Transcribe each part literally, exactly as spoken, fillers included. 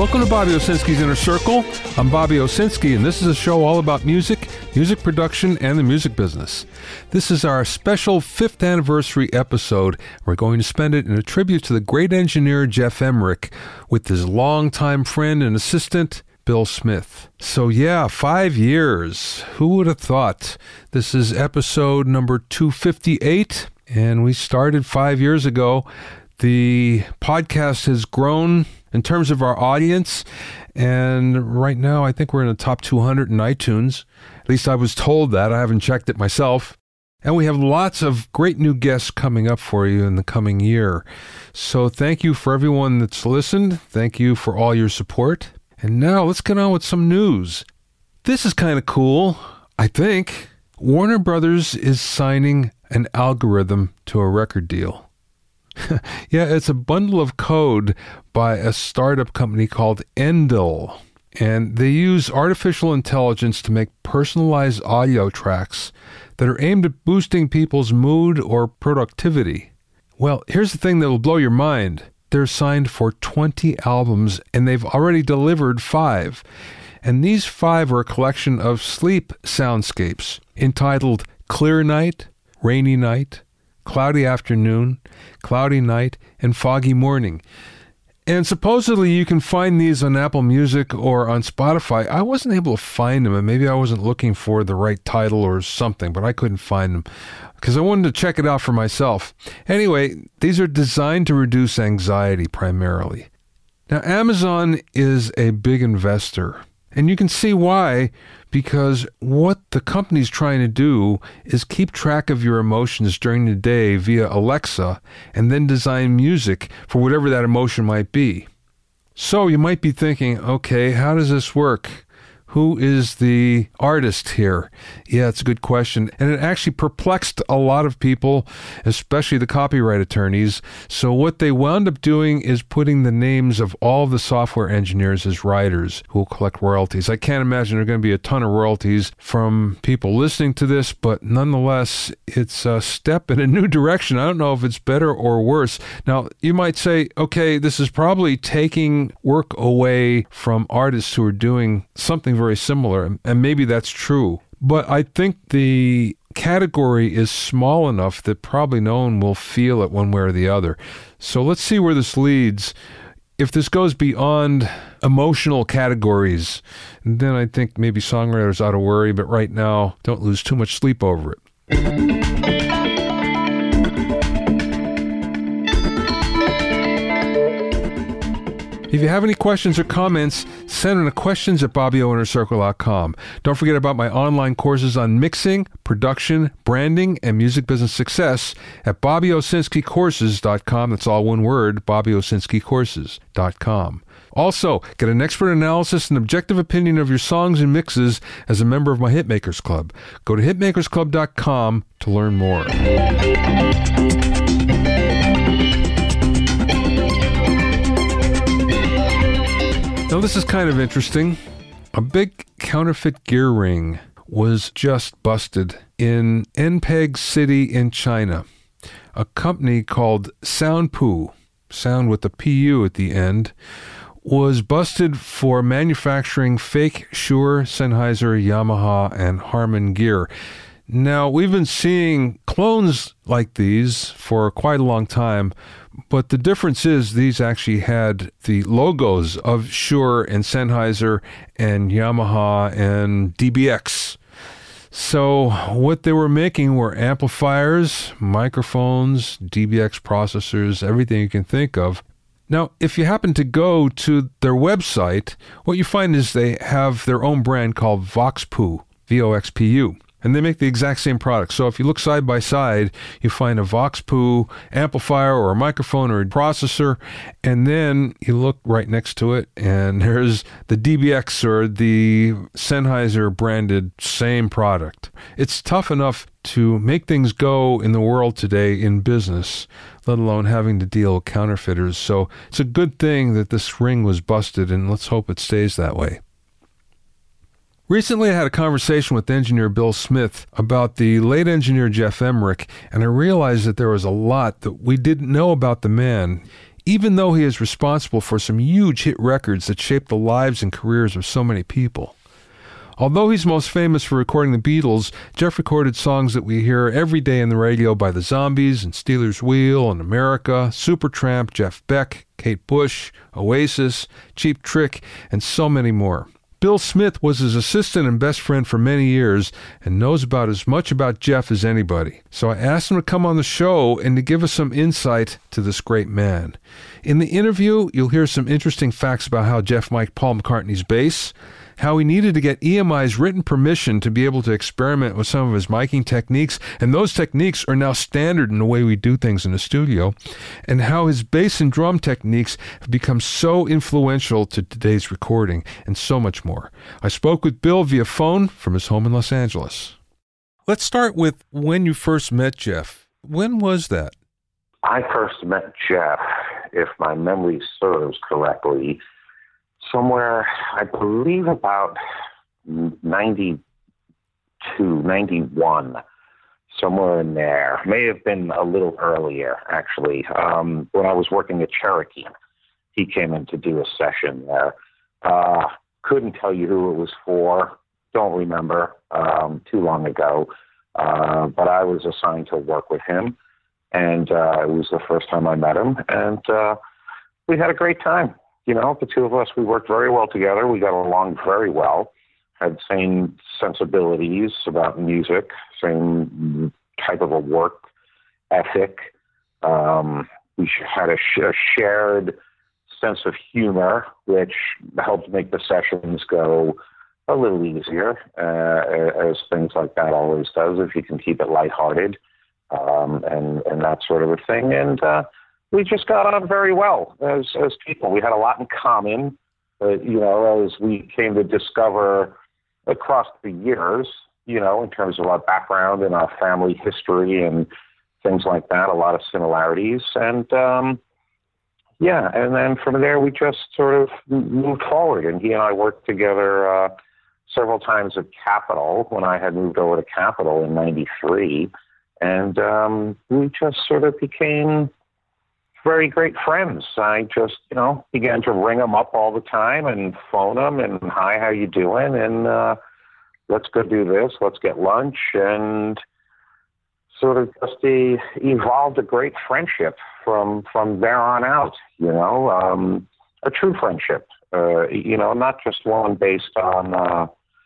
Welcome to Bobby Owsinski's Inner Circle. I'm Bobby Owsinski, and this is a show all about music, music production, and the music business. This is our special fifth anniversary episode. We're going to spend it in a tribute to the great engineer Geoff Emerick with his longtime friend and assistant, Bill Smith. So yeah, five years. Who would have thought? This is episode number two fifty-eight, and we started five years ago. The podcast has grown in terms of our audience, and right now I think we're in the top two hundred in iTunes. At least I was told that. I haven't checked it myself. And we have lots of great new guests coming up for you in the coming year. So thank you for everyone that's listened. Thank you for all your support. And now let's get on with some news. This is kind of cool, I think. Warner Brothers is signing an algorithm to a record deal. Yeah, it's a bundle of code by a startup company called Endel. And they use artificial intelligence to make personalized audio tracks that are aimed at boosting people's mood or productivity. Well, here's the thing that will blow your mind. They're signed for twenty albums, and they've already delivered five. And these five are a collection of sleep soundscapes entitled Clear Night, Rainy Night, Cloudy Afternoon, Cloudy Night, and Foggy Morning. And supposedly you can find these on Apple Music or on Spotify. I wasn't able to find them, and maybe I wasn't looking for the right title or something, but I couldn't find them because I wanted to check it out for myself. Anyway, these are designed to reduce anxiety primarily. Now, Amazon is a big investor, and you can see why, because what the company's trying to do is keep track of your emotions during the day via Alexa and then design music for whatever that emotion might be. So you might be thinking, okay, how does this work? Who is the artist here? Yeah, it's a good question. And it actually perplexed a lot of people, especially the copyright attorneys. So what they wound up doing is putting the names of all of the software engineers as writers who will collect royalties. I can't imagine there are going to be a ton of royalties from people listening to this, but nonetheless, it's a step in a new direction. I don't know if it's better or worse. Now, you might say, okay, this is probably taking work away from artists who are doing something very similar, and maybe that's true. But I think the category is small enough that probably no one will feel it one way or the other. So let's see where this leads. If this goes beyond emotional categories, then I think maybe songwriters ought to worry, but right now, don't lose too much sleep over it. If you have any questions or comments, send them to questions at bobby o inner circle dot com. Don't forget about my online courses on mixing, production, branding, and music business success at bobby owsinski courses dot com. That's all one word, bobby owsinski courses dot com. Also, get an expert analysis and objective opinion of your songs and mixes as a member of my Hitmakers Club. Go to hitmakers club dot com to learn more. Now, this is kind of interesting. A big counterfeit gear ring was just busted in Enpeg City in China. A company called Soundpu, sound with the P U at the end, was busted for manufacturing fake Shure, Sennheiser, Yamaha, and Harman gear. Now, we've been seeing clones like these for quite a long time, but the difference is these actually had the logos of Shure and Sennheiser and Yamaha and D B X. So what they were making were amplifiers, microphones, D B X processors, everything you can think of. Now, if you happen to go to their website, what you find is they have their own brand called Voxpu, V O X P U. And they make the exact same product. So if you look side by side, you find a Voxpu amplifier or a microphone or a processor, and then you look right next to it, and there's the D B X or the Sennheiser branded same product. It's tough enough to make things go in the world today in business, let alone having to deal with counterfeiters. So it's a good thing that this ring was busted, and let's hope it stays that way. Recently, I had a conversation with engineer Bill Smith about the late engineer Geoff Emerick, and I realized that there was a lot that we didn't know about the man. even though he is responsible for some huge hit records that shaped the lives and careers of so many people. Although he's most famous for recording the Beatles, Jeff recorded songs that we hear every day in the radio by the Zombies and Stealers Wheel and America, Supertramp, Jeff Beck, Kate Bush, Oasis, Cheap Trick, and so many more. Bill Smith was his assistant and best friend for many years and knows about as much about Jeff as anybody. So I asked him to come on the show and to give us some insight to this great man. In the interview, you'll hear some interesting facts about how Jeff mic'd Paul McCartney's bass, how he needed to get E M I's written permission to be able to experiment with some of his miking techniques, and those techniques are now standard in the way we do things in the studio, and how his bass and drum techniques have become so influential to today's recording, and so much more. I spoke with Bill via phone from his home in Los Angeles. Let's start with when you first met Jeff. When was that? I first met Jeff, if my memory serves correctly, somewhere, I believe about ninety-two, ninety-one, somewhere in there. May have been a little earlier, actually. Um, when I was working at Cherokee, he came in to do a session there. Uh, couldn't tell you who it was for. Don't remember. Um, too long ago. Uh, but I was assigned to work with him, and uh, it was the first time I met him, and uh, we had a great time. You know, the two of us, we worked very well together. We got along very well, had same sensibilities about music, same type of a work ethic. Um, we had a, sh- a shared sense of humor, which helped make the sessions go a little easier, uh, as things like that always does, if you can keep it lighthearted, um, and, and that sort of a thing. And, uh, we just got on very well as as people. We had a lot in common, uh, you know, as we came to discover across the years, you know, in terms of our background and our family history and things like that, a lot of similarities. And, um, yeah, and then from there, we just sort of moved forward. And he and I worked together uh, several times at Capitol when I had moved over to Capitol in ninety-three. And um, we just sort of became very great friends. I just, you know, began to ring them up all the time and phone them and, hi, how you doing? And uh, let's go do this. Let's get lunch. And sort of just uh, evolved a great friendship from from there on out, you know, um, a true friendship, uh, you know, not just one based on uh,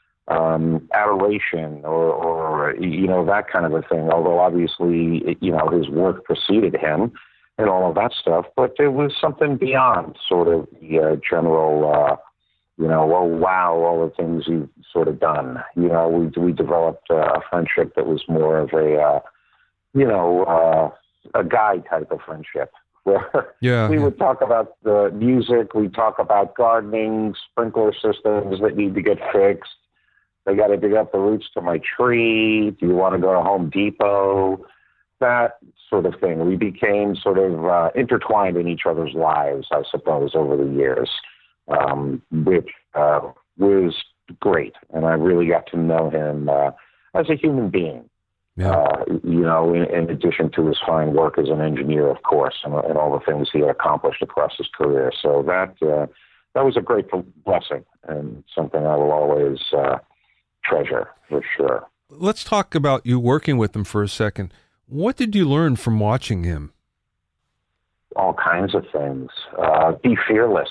um, adoration or, or, you know, that kind of a thing, although obviously, you know, his work preceded him and all of that stuff, but there was something beyond sort of the uh, general, uh, you know, oh, wow, all the things you've sort of done. You know, we we developed uh, a friendship that was more of a, uh, you know, uh, a guy type of friendship, where yeah, we yeah. would talk about the music, we'd talk about gardening, sprinkler systems that need to get fixed. They got to dig up the roots to my tree. Do you want to go to Home Depot? That sort of thing. We became sort of uh, intertwined in each other's lives, I suppose, over the years, um, which uh, was great. And I really got to know him uh, as a human being, yeah. uh, you know, in, in addition to his fine work as an engineer, of course, and, and all the things he had accomplished across his career. So that uh, that was a great blessing and something I will always uh, treasure, for sure. Let's talk about you working with him for a second. What did you learn from watching him? All kinds of things. Uh, be fearless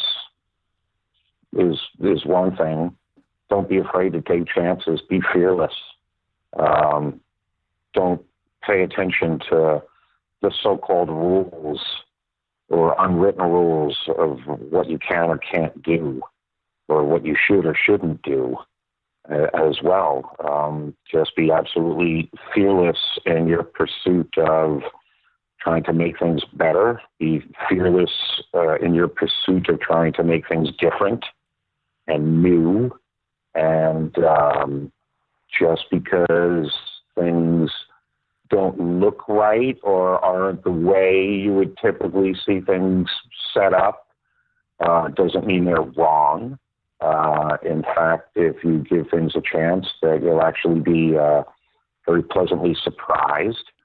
is is one thing. Don't be afraid to take chances. Be fearless. Um, don't pay attention to the so-called rules or unwritten rules of what you can or can't do, or what you should or shouldn't do. Uh, as well. Um, just be absolutely fearless in your pursuit of trying to make things better. Be fearless uh, in your pursuit of trying to make things different and new. And um, just because things don't look right or aren't the way you would typically see things set up uh, doesn't mean they're wrong. Uh, in fact, if you give things a chance, that you'll actually be uh, very pleasantly surprised.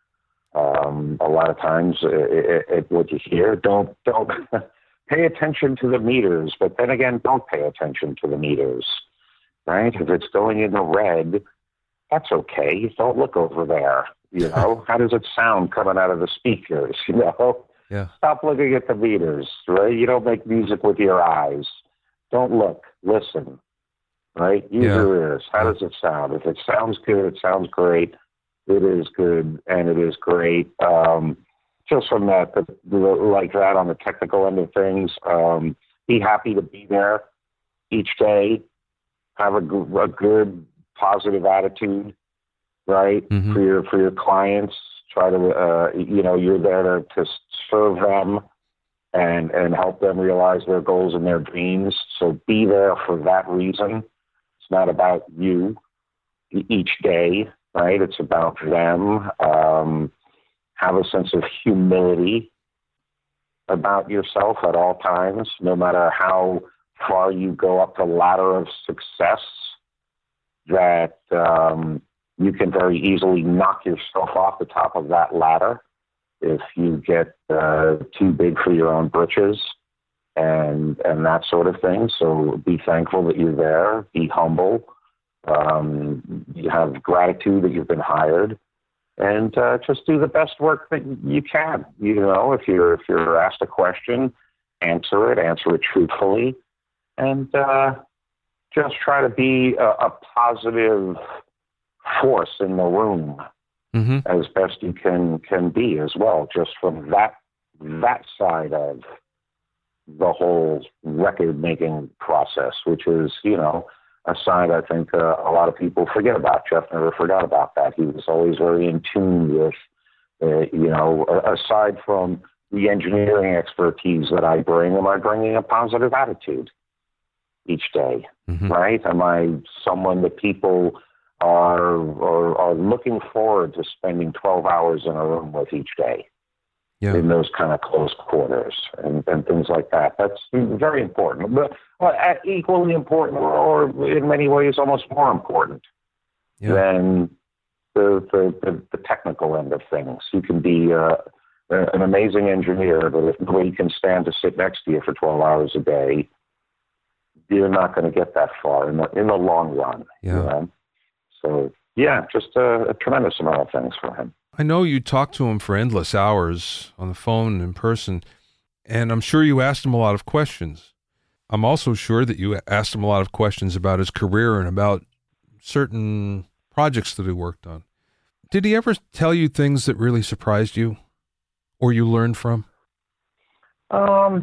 Um, a lot of times, it, it, what you hear, don't don't pay attention to the meters, but then again, don't pay attention to the meters, right? If it's going in the red, that's okay. Don't look over there. You know, how does it sound coming out of the speakers? You know, Yeah. Stop looking at the meters, right? You don't make music with your eyes. Don't look. Listen, right? Use Yeah. your ears. How does it sound? If it sounds good, it sounds great. It is good, and it is great. Um, just from that, the, the, like that on the technical end of things, um, be happy to be there each day. Have a, g- a good, positive attitude, right? Mhm. For your for your clients. Try to, uh, you know, you're there to, to serve them and and help them realize their goals and their dreams. So be there for that reason. It's not about you e- each day, right? It's about them. Um, have a sense of humility about yourself at all times, no matter how far you go up the ladder of success, that um, you can very easily knock yourself off the top of that ladder if you get uh, too big for your own britches and and that sort of thing. So be thankful that you're there. Be humble. Um, you have gratitude that you've been hired, and uh, just do the best work that you can. You know, if you're if you're asked a question, answer it. Answer it truthfully, and uh, just try to be a, a positive force in the room Mm-hmm. as best you can can be as well, just from that that side of the whole record making process, which is, you know, a side I think uh, a lot of people forget about. Jeff never forgot about that. He was always very in tune with, uh, you know, aside from the engineering expertise that I bring, am I bringing a positive attitude each day, Mm-hmm. right? Am I someone that people are, are are looking forward to spending twelve hours in a room with each day, Yeah. in those kind of close quarters and, and things like that? That's very important, but uh, equally important, or in many ways almost more important Yeah. than the, the, the, the technical end of things. You can be uh, an amazing engineer, but if nobody can stand to sit next to you for twelve hours a day, you're not going to get that far in the, in the long run. Yeah. You know? So, yeah, just a, a tremendous amount of things for him. I know you talked to him for endless hours on the phone and in person, and I'm sure you asked him a lot of questions. I'm also sure that you asked him a lot of questions about his career and about certain projects that he worked on. Did he ever tell you things that really surprised you or you learned from? Um,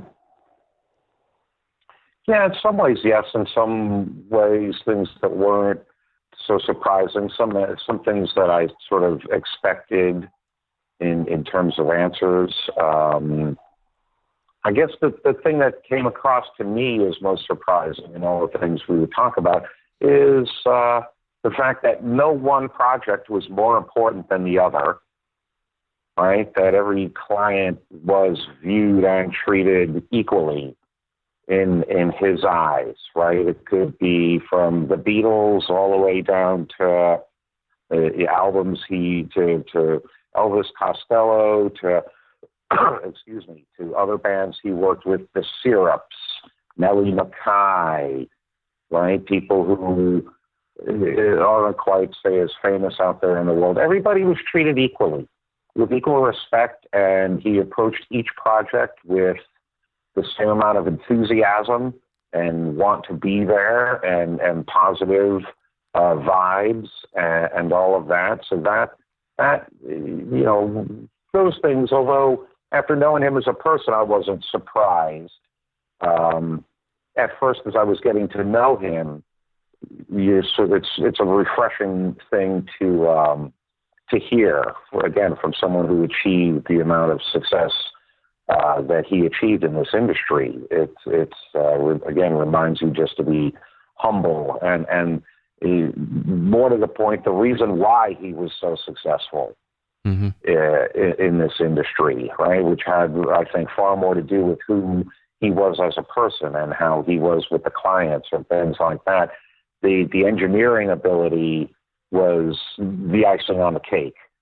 yeah, in some ways, yes. In some ways, things that weren't so surprising. Some some things that I sort of expected in in terms of answers. Um, I guess the, the thing that came across to me as most surprising in all the things we would talk about is uh, the fact that no one project was more important than the other, right? That every client was viewed and treated equally in in his eyes, right? It could be from the Beatles all the way down to uh, the albums he, to, to Elvis Costello, to excuse me, to other bands he worked with, the Syrups, Nellie McKay, right? People who aren't quite, say, as famous out there in the world. Everybody was treated equally, with equal respect, and he approached each project with the same amount of enthusiasm and want to be there, and, and positive uh, vibes and, and all of that. So that, that, you know, those things, although after knowing him as a person, I wasn't surprised. Um, at first, as I was getting to know him, you so it's it's a refreshing thing to um, to hear, for, again, from someone who achieved the amount of success uh, that he achieved in this industry. It's it's uh, re- again reminds you just to be humble and and uh, more to the point, the reason why he was so successful. Mm-hmm. Uh, in this industry, right, which had, I think, far more to do with who he was as a person and how he was with the clients and things like that. The the engineering ability was the icing on the cake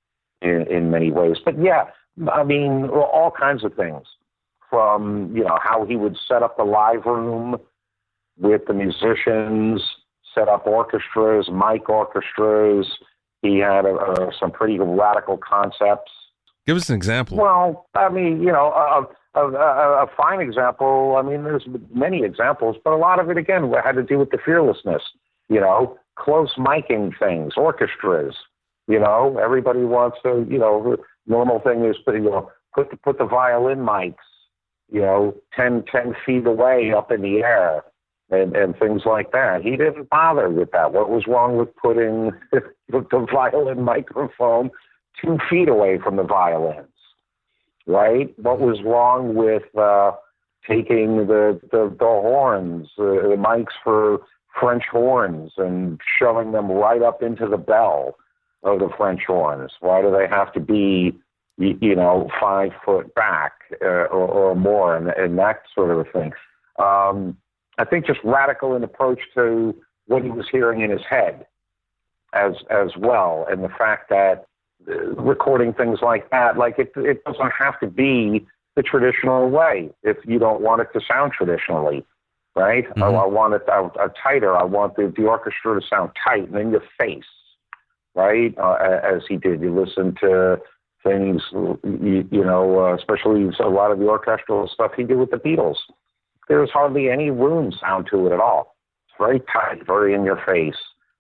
in, in many ways. But yeah, I mean, all kinds of things, from, you know, how he would set up the live room with the musicians, set up orchestras, mic orchestras. He had a, a, some pretty radical concepts. Give us an example. Well, I mean, you know, a, a, a, a fine example, I mean, there's many examples, but a lot of it, again, had to do with the fearlessness, you know, close miking things, orchestras, you know, everybody wants to, you know, the normal thing is, you know, put the, put the violin mics, you know, ten, ten feet away up in the air. And, and things like that. He didn't bother with that. What was wrong with putting the violin microphone two feet away from the violins, right? What was wrong with uh, taking the, the, the horns, uh, the mics for French horns, and shoving them right up into the bell of the French horns? Why do they have to be, you know, five foot back uh, or, or more, and, and that sort of a thing? Um, I think just radical in approach to what he was hearing in his head as as well, and the fact that uh, recording things like that, like it, it doesn't have to be the traditional way if you don't want it to sound traditionally, right? Mm-hmm. I, I want it uh, uh, tighter. I want the, the orchestra to sound tight and in your face, right? Uh, as he did. You listen to things, you, you know, uh, especially a lot of the orchestral stuff he did with the Beatles. There's hardly any room sound to it at all. It's very tight, very in your face.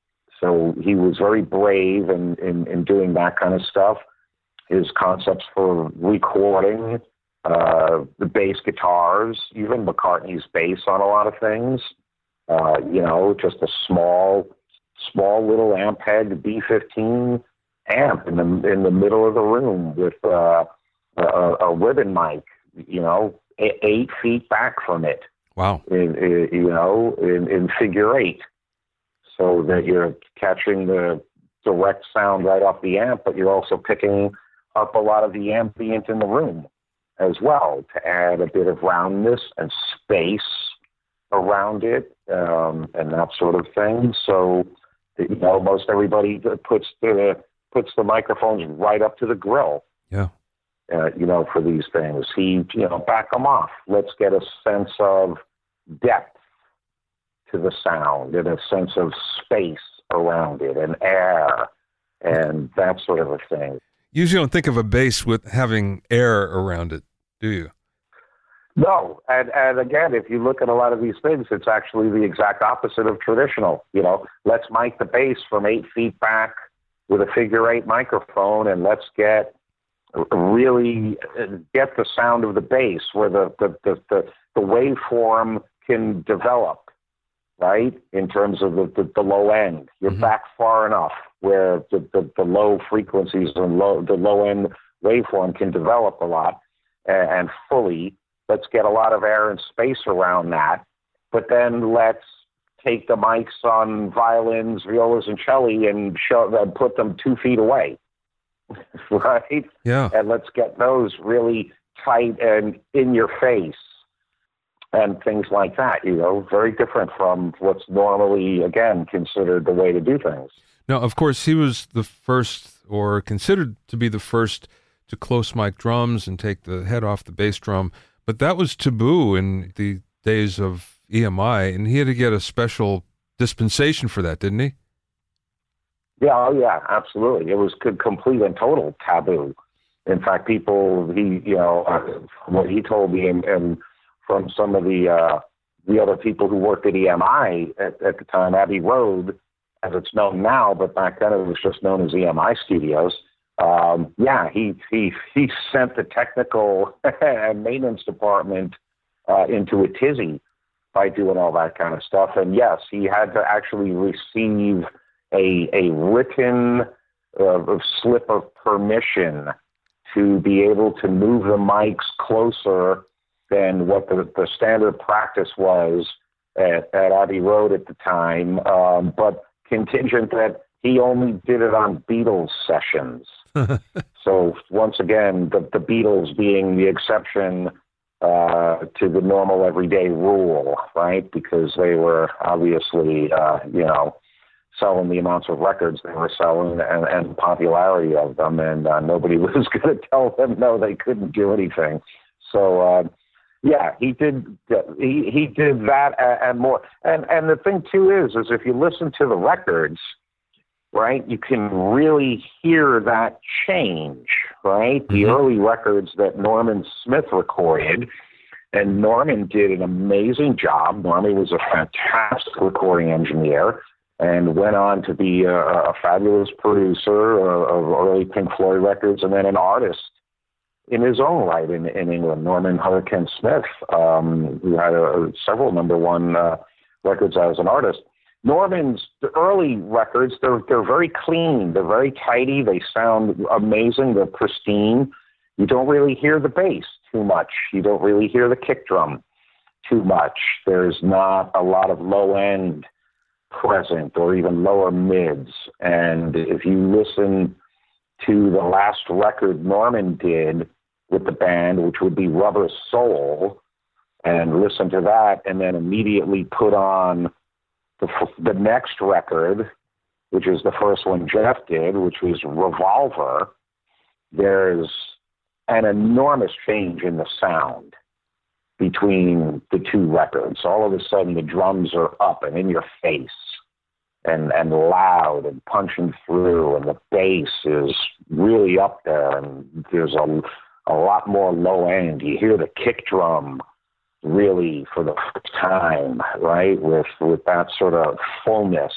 So he was very brave in, in, in doing that kind of stuff. His concepts for recording, uh, the bass guitars, even McCartney's bass on a lot of things, uh, you know, just a small, small little amp head B fifteen amp in the, in the middle of the room with uh, a, a ribbon mic, you know, eight feet back from it. Wow. In, in, you know, in, in figure eight, so that you're catching the direct sound right off the amp, but you're also picking up a lot of the ambient in the room as well to add a bit of roundness and space around it, um, and that sort of thing. So, you know, most everybody puts the puts the microphones right up to the grill. Yeah. Uh, you know, for these things. He, you know, back them off. Let's get a sense of depth to the sound and a sense of space around it and air and that sort of a thing. Usually don't think of a bass with having air around it, do you? No. And, and again, if you look at a lot of these things, it's actually the exact opposite of traditional. You know, let's mic the bass from eight feet back with a figure eight microphone, and let's get really get the sound of the bass where the, the, the, the, the waveform can develop, right, in terms of the, the, the low end. You're mm-hmm. back far enough where the, the, the low frequencies and low, the low end waveform can develop a lot and, and fully. Let's get a lot of air and space around that. But then let's take the mics on violins, violas, and cello and show them, put them two feet away. Right? Yeah. And let's get those really tight and in your face and things like that, you know, very different from what's normally, again, considered the way to do things. Now, of course, he was the first, or considered to be the first, to close mic drums and take the head off the bass drum, but that was taboo in the days of E M I, and he had to get a special dispensation for that, didn't he? Yeah, oh yeah, absolutely. It was complete and total taboo. In fact, people, he, you know, uh, what he told me, and, and from some of the uh, the other people who worked at E M I at, at the time, Abbey Road, as it's known now, but back then it was just known as E M I Studios. Um, yeah, he he he sent the technical and maintenance department uh, into a tizzy by doing all that kind of stuff. And yes, he had to actually receive a a written uh, slip of permission to be able to move the mics closer than what the, the standard practice was at, at Abbey Road at the time, um, but contingent that he only did it on Beatles sessions. So once again, the, the Beatles being the exception uh, to the normal everyday rule, right? Because they were obviously, uh, you know, selling the amounts of records they were selling and, and the popularity of them, and uh, nobody was going to tell them no, they couldn't do anything. So, uh, yeah, he did. He he did that and more. And and the thing too is, is if you listen to the records, right, you can really hear that change, right? Mm-hmm. The early records that Norman Smith recorded, and Norman did an amazing job. Norman was a fantastic recording engineer and went on to be a, a fabulous producer of early Pink Floyd records, and then an artist in his own right in, in England. Norman Hurricane Smith, um, who had a, several number one uh, records as an artist. Norman's the early records, they're they're very clean, they're very tidy, they sound amazing, they're pristine. You don't really hear the bass too much. You don't really hear the kick drum too much. There's not a lot of low end present or even lower mids. And if you listen to the last record Norman did with the band, which would be Rubber Soul, and listen to that and then immediately put on the, the next record, which is the first one Jeff did, which was Revolver, there's an enormous change in the sound between the two records. All of a sudden the drums are up and in your face and, and loud and punching through, and the bass is really up there, and there's a, a lot more low end. You hear the kick drum really for the first time, right? With with that sort of fullness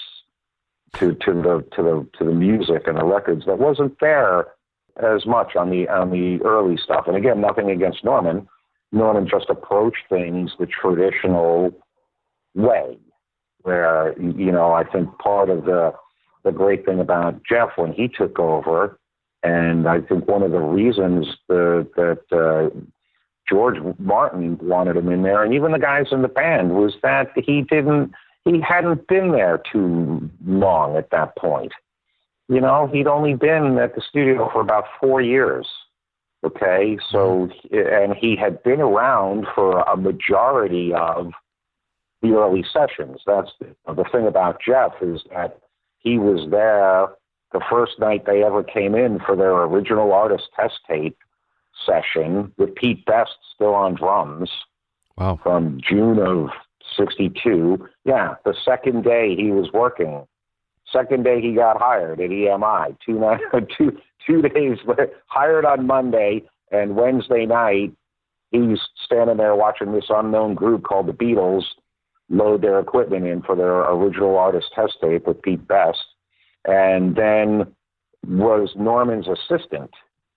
to to the to the to the music and the records that wasn't there as much on the on the early stuff. And again, nothing against Norman. Norman just approached things the traditional way, where, you know, I think part of the the great thing about Jeff when he took over, and I think one of the reasons the, that uh, George Martin wanted him in there, and even the guys in the band, was that he didn't, he hadn't been there too long at that point. You know, he'd only been at the studio for about four years. Okay, so, and he had been around for a majority of the early sessions. That's the, the thing about Jeff, is that he was there the first night they ever came in for their original artist test tape session with Pete Best still on drums. Wow. From June of sixty-two. Yeah, the second day he was working. Second day he got hired at E M I. Two, night, two, two days, hired on Monday, and Wednesday night he's standing there watching this unknown group called the Beatles load their equipment in for their original artist test tape with Pete Best, and then was Norman's assistant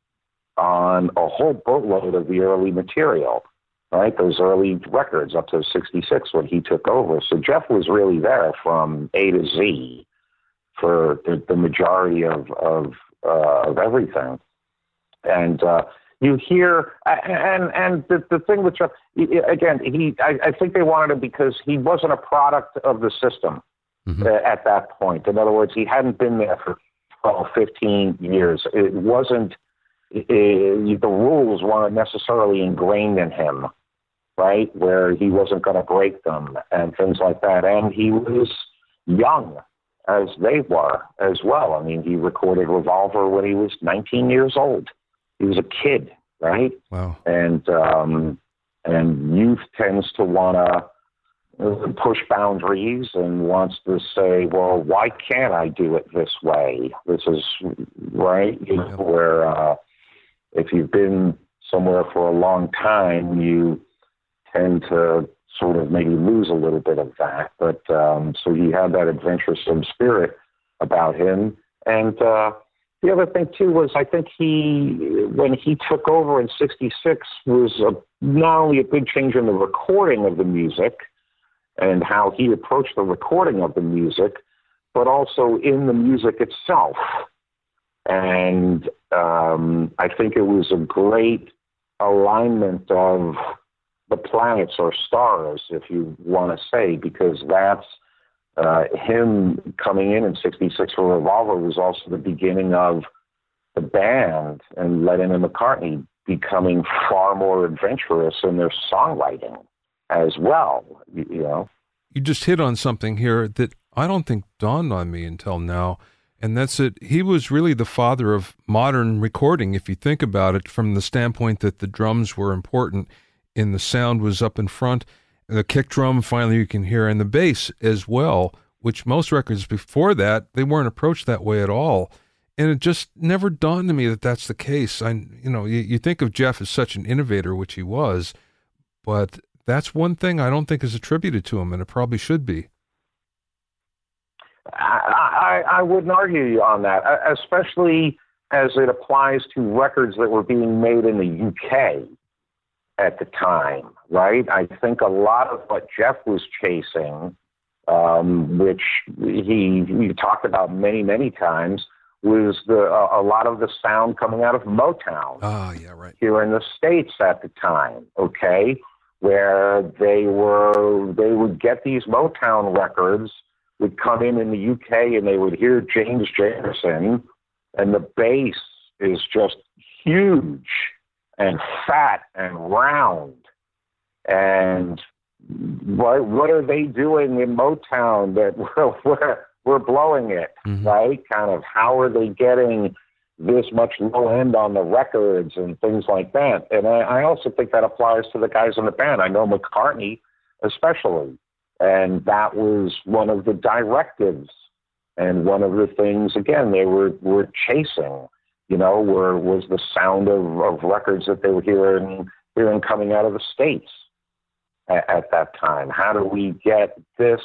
on a whole boatload of the early material, right? Those early records up to sixty-six when he took over. So Jeff was really there from A to Z for the, the majority of of, uh, of everything. And uh, you hear, and and the, the thing with Jeff, again, he I, I think they wanted him because he wasn't a product of the system mm-hmm. at that point. In other words, he hadn't been there for twelve, fifteen years. It wasn't, it, the rules weren't necessarily ingrained in him, right, where he wasn't going to break them and things like that. And he was young, as they were as well. I mean, he recorded Revolver when he was nineteen years old. He was a kid, right? Wow. And um, and youth tends to want to push boundaries and wants to say, well, why can't I do it this way? This is, right? You know, where uh, if you've been somewhere for a long time, you tend to sort of maybe lose a little bit of that. But um, so he had that adventuresome spirit about him. And uh, the other thing, too, was I think he, when he took over in sixty-six, was a, not only a big change in the recording of the music and how he approached the recording of the music, but also in the music itself. And um, I think it was a great alignment of the planets or stars, if you want to say, because that's uh, him coming in in sixty-six for Revolver was also the beginning of the band and Lennon and McCartney becoming far more adventurous in their songwriting as well, you, you know. you just hit on something here that I don't think dawned on me until now, and that's that he was really the father of modern recording, if you think about it, from the standpoint that the drums were important and the sound was up in front, the kick drum finally you can hear, and the bass as well, which most records before that, they weren't approached that way at all. And it just never dawned on me that that's the case. I, you know, you, you think of Jeff as such an innovator, which he was, but that's one thing I don't think is attributed to him, and it probably should be. I, I, I wouldn't argue on that, especially as it applies to records that were being made in the U K at the time, right? I think a lot of what Jeff was chasing, um, which he, he talked about many, many times, was the uh, a lot of the sound coming out of Motown. Oh, yeah, right. Here in the States at the time, okay, where they were they would get these Motown records, would come in in the U K, and they would hear James Jamerson, and the bass is just huge and fat and round. And what what are they doing in Motown that we're, we're We're blowing it, mm-hmm. right? Kind of how are they getting this much low end on the records and things like that? And I, I also think that applies to the guys in the band. I know McCartney especially, and that was one of the directives and one of the things, again, they were, were chasing, you know, were, was the sound of, of records that they were hearing, hearing coming out of the States at, at that time. How do we get this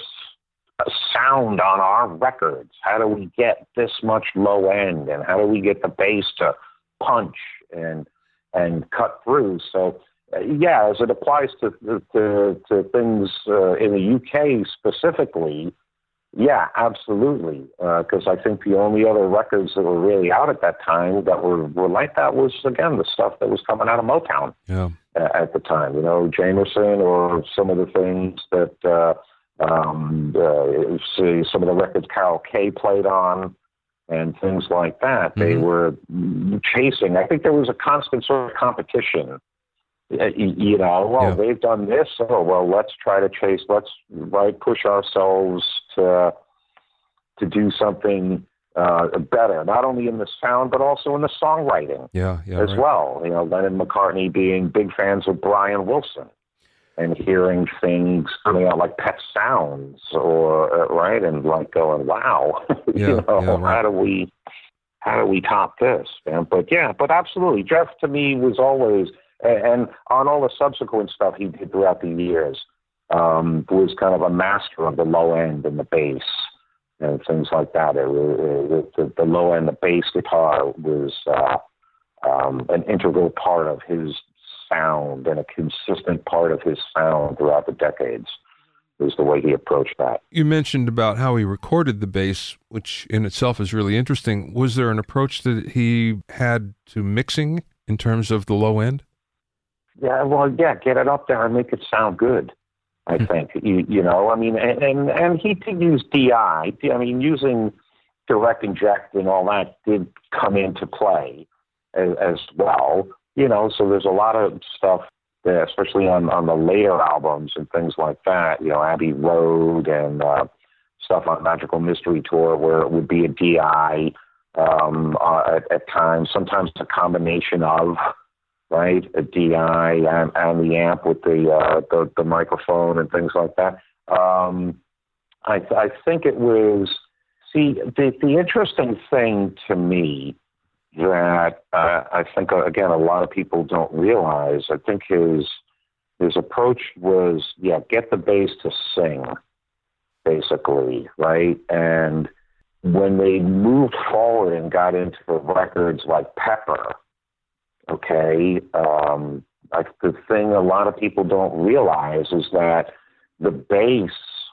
sound on our records? How do we get this much low end, and how do we get the bass to punch and and cut through? So uh, yeah, as it applies to to, to things uh, in the U K specifically, yeah, absolutely. Because uh, I think the only other records that were really out at that time that were, were like that was, again, the stuff that was coming out of Motown yeah. uh, at the time. You know, Jamerson, or some of the things that uh, Um, uh, see some of the records Carol Kay played on and things like that. Mm-hmm. They were chasing. I think there was a constant sort of competition. Uh, you know, well, yeah. they've done this. Oh, well, let's try to chase. Let's right push ourselves to to do something uh, better, not only in the sound but also in the songwriting. Yeah, yeah, as right. well. You know, Lennon, McCartney being big fans of Brian Wilson, and hearing things coming out like Pet Sounds, or uh, right, and like going, "Wow, yeah, you know, yeah, right. how do we, how do we top this?" And, but yeah, but absolutely, Jeff to me was always, and on all the subsequent stuff he did throughout the years, um, was kind of a master of the low end and the bass and things like that. It, it, the, the low end, the bass guitar was uh, um, an integral part of his sound, and a consistent part of his sound throughout the decades is the way he approached that. You mentioned about how he recorded the bass, which in itself is really interesting. Was there an approach that he had to mixing in terms of the low end? Yeah, well, yeah, get it up there and make it sound good, I think. you, you know, I mean, and, and, and he did use D I. I mean, using direct inject and all that did come into play as, as well. You know, so there's a lot of stuff, that, especially on, on the later albums and things like that, you know, Abbey Road and uh, stuff on Magical Mystery Tour, where it would be a D I um, uh, at, at times, sometimes a combination of, right, a D I and, and the amp with the, uh, the the microphone and things like that. Um, I, I think it was, see, the, the interesting thing to me that uh, I think, uh, again, a lot of people don't realize, I think his his approach was, yeah, get the bass to sing, basically, right? And when they moved forward and got into records like Pepper, okay, um, I, the thing a lot of people don't realize is that the bass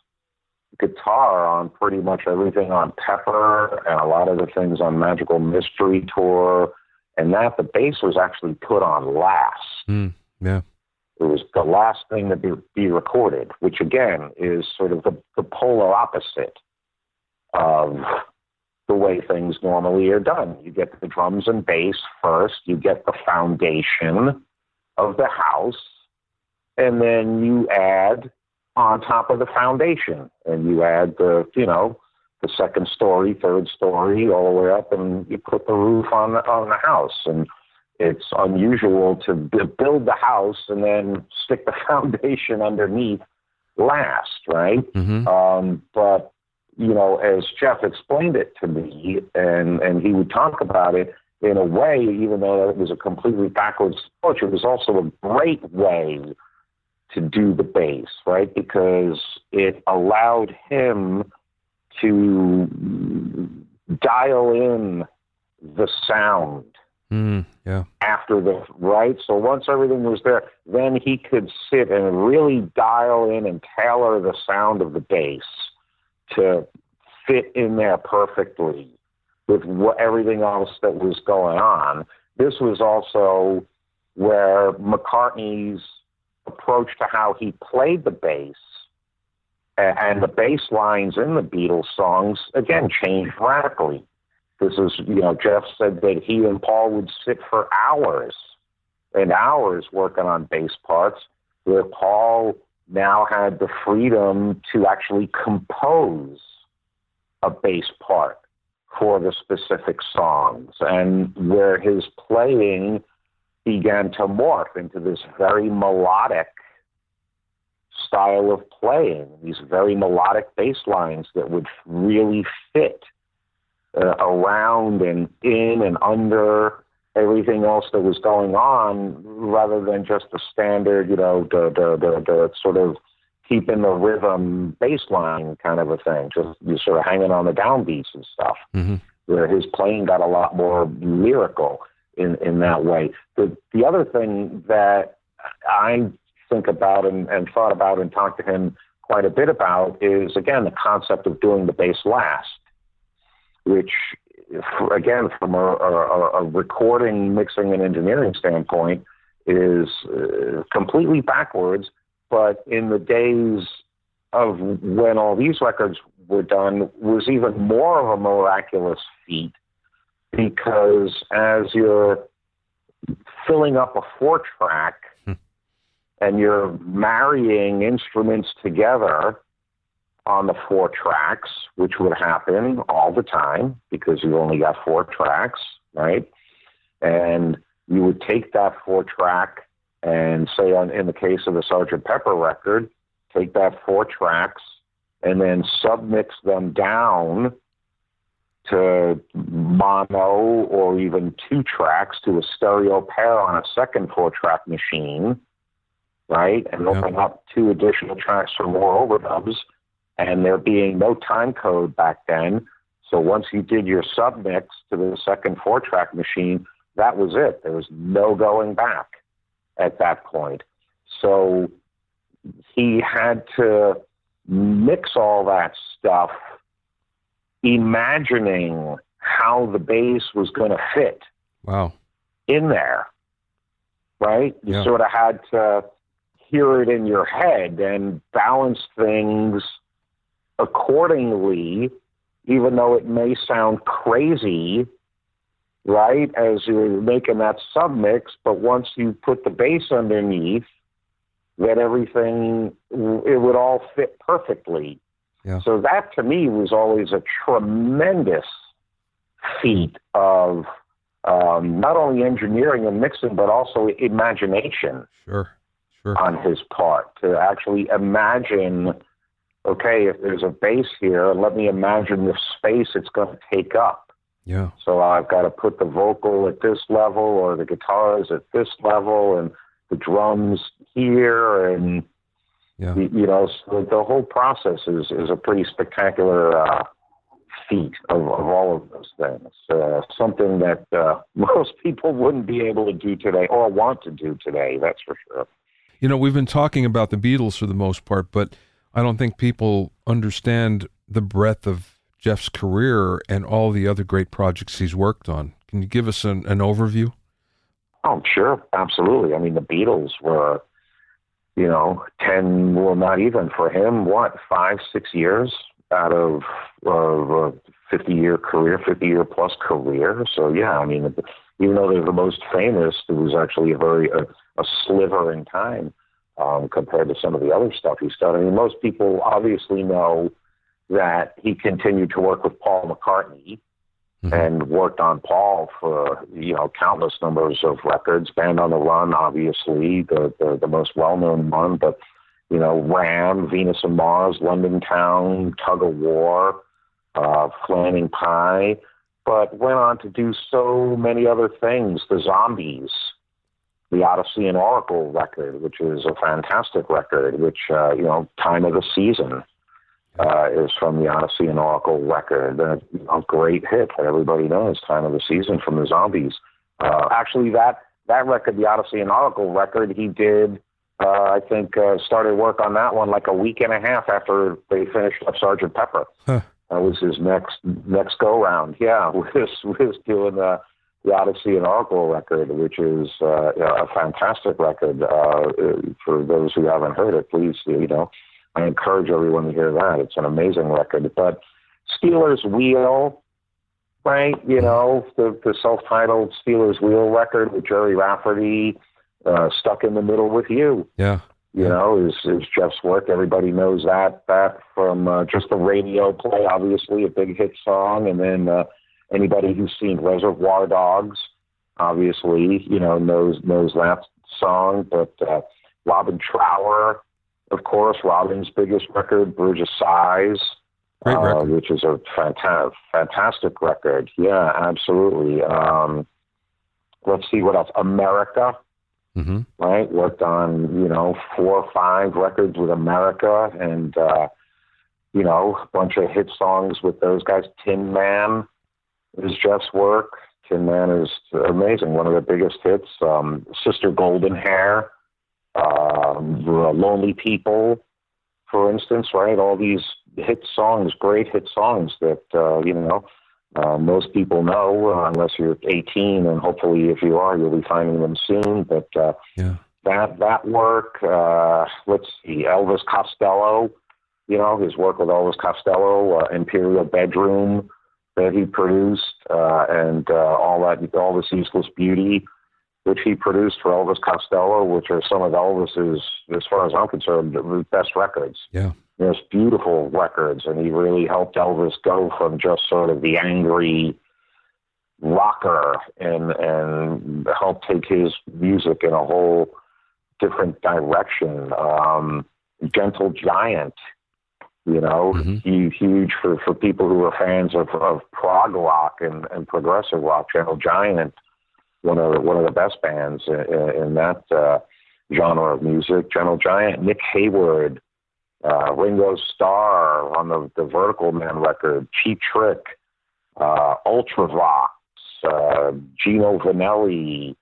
guitar on pretty much everything on Pepper and a lot of the things on Magical Mystery Tour, and that the bass was actually put on last. Mm, yeah. It was the last thing to be, be recorded, which again is sort of the, the polar opposite of the way things normally are done. You get the drums and bass first, you get the foundation of the house, and then you add on top of the foundation, and you add the, you know, the second story, third story, all the way up, and you put the roof on the, on the house. And it's unusual to b- build the house and then stick the foundation underneath last, right? Mm-hmm. Um, but, you know, as Jeff explained it to me, and, and he would talk about it in a way, even though it was a completely backwards approach, it was also a great way to do the bass, right? Because it allowed him to dial in the sound mm, yeah. after the, right? So once everything was there, then he could sit and really dial in and tailor the sound of the bass to fit in there perfectly with what, everything else that was going on. This was also where McCartney's approach to how he played the bass and the bass lines in the Beatles songs, again, changed radically. This is, you know, Jeff said that he and Paul would sit for hours and hours working on bass parts, where Paul now had the freedom to actually compose a bass part for the specific songs, and where his playing began to morph into this very melodic style of playing, these very melodic bass lines that would really fit uh, around and in and under everything else that was going on, rather than just the standard, you know, the, the, the, the sort of keeping the rhythm bass line kind of a thing, just you sort of hanging on the downbeats and stuff, mm-hmm. where his playing got a lot more lyrical in, in that way. The, the other thing that I think about and, and thought about and talked to him quite a bit about is, again, the concept of doing the bass last, which, for, again, from a, a, a recording, mixing, and engineering standpoint, is uh, completely backwards. But in the days of when all these records were done, was even more of a miraculous feat, because as you're filling up a four-track and you're marrying instruments together on the four tracks, which would happen all the time because you only got four tracks, right? And you would take that four track and say, on, in the case of the Sergeant Pepper record, take that four tracks and then submix them down to mono or even two tracks to a stereo pair on a second four-track machine, right? And open yeah. up two additional tracks for more overdubs, and there being no time code back then. So once you did your submix to the second four-track machine, that was it. There was no going back at that point. So he had to mix all that stuff, imagining how the bass was going to fit wow. in there, right? You yeah. sort of had to hear it in your head and balance things accordingly, even though it may sound crazy, right, as you're making that submix. But once you put the bass underneath, that everything, it would all fit perfectly. Yeah. So that, to me, was always a tremendous feat of um, not only engineering and mixing, but also imagination. Sure. Sure. On his part, to actually imagine, okay, if there's a bass here, let me imagine the space it's going to take up. Yeah. So I've got to put the vocal at this level, or the guitars at this level, and the drums here, and yeah. you, you know, so the whole process is, is a pretty spectacular uh, feat of, of all of those things. Uh, something that uh, most people wouldn't be able to do today, or want to do today. That's for sure. You know, we've been talking about the Beatles for the most part, but I don't think people understand the breadth of Jeff's career and all the other great projects he's worked on. Can you give us an, an overview? Oh, sure. Absolutely. I mean, the Beatles were, you know, ten, well, not even for him, what, five, six years out of uh, a fifty-year career, fifty-year-plus career. So, yeah, I mean, even though they're the most famous, it was actually a very... A, a sliver in time um, compared to some of the other stuff he's done. I mean, most people obviously know that he continued to work with Paul McCartney mm-hmm. and worked on Paul for, you know, countless numbers of records. Band on the Run, obviously, the, the, the most well-known one, but, you know, Ram, Venus and Mars, London Town, Tug of War, uh, Flaming Pie, but went on to do so many other things. The Zombies, the Odyssey and Oracle record, which is a fantastic record, which, uh, you know, Time of the Season uh, is from the Odyssey and Oracle record. A, a great hit that everybody knows, Time of the Season from the Zombies. Uh, actually, that, that record, the Odyssey and Oracle record, he did, uh, I think, uh, started work on that one like a week and a half after they finished up Sergeant Pepper. Huh. That was his next next go-round. Yeah, was, was doing the, the Odyssey and Oracle record, which is uh, a fantastic record. Uh, for those who haven't heard it, please, you know, I encourage everyone to hear that. It's an amazing record. But Stealers Wheel, right, you know, the, the self-titled Stealers Wheel record with Jerry Rafferty, uh, Stuck in the Middle with You. Yeah. You know, is, is Jeff's work. Everybody knows that, that from uh, just the radio play, obviously, a big hit song. And then uh, anybody who's seen Reservoir Dogs, obviously, you know, knows knows that song. But uh, Robin Trower, of course, Robin's biggest record, Bridge of Sighs, uh, which is a fanta- fantastic record. Yeah, absolutely. Um, let's see what else. America. Mm-hmm. Right, worked on, you know, four or five records with America, and uh, you know, a bunch of hit songs with those guys. Tin Man is Jeff's work. Tin Man is amazing, one of the biggest hits. Um, Sister Golden Hair, um, Lonely People, for instance. Right, all these hit songs, great hit songs that uh, you know. Uh, most people know, uh, unless you're eighteen, and hopefully if you are, you'll be finding them soon. But uh, yeah. that that work, uh, let's see, Elvis Costello, you know, his work with Elvis Costello, uh, Imperial Bedroom that he produced, uh, and uh, all that, all the Ceaseless Beauty, which he produced for Elvis Costello, which are some of Elvis's, as far as I'm concerned, the best records. Yeah. There's beautiful records, and he really helped Elvis go from just sort of the angry rocker and and helped take his music in a whole different direction. Um, Gentle Giant, you know, mm-hmm. huge, huge for, for people who are fans of, of prog rock and, and progressive rock. Gentle Giant, one of the, one of the best bands in, in that uh, genre of music. Gentle Giant, Nick Hayward. Uh, Ringo Starr on the, the Vertical Man record, Cheap Trick, uh, Ultravox, uh, Gino Vanelli,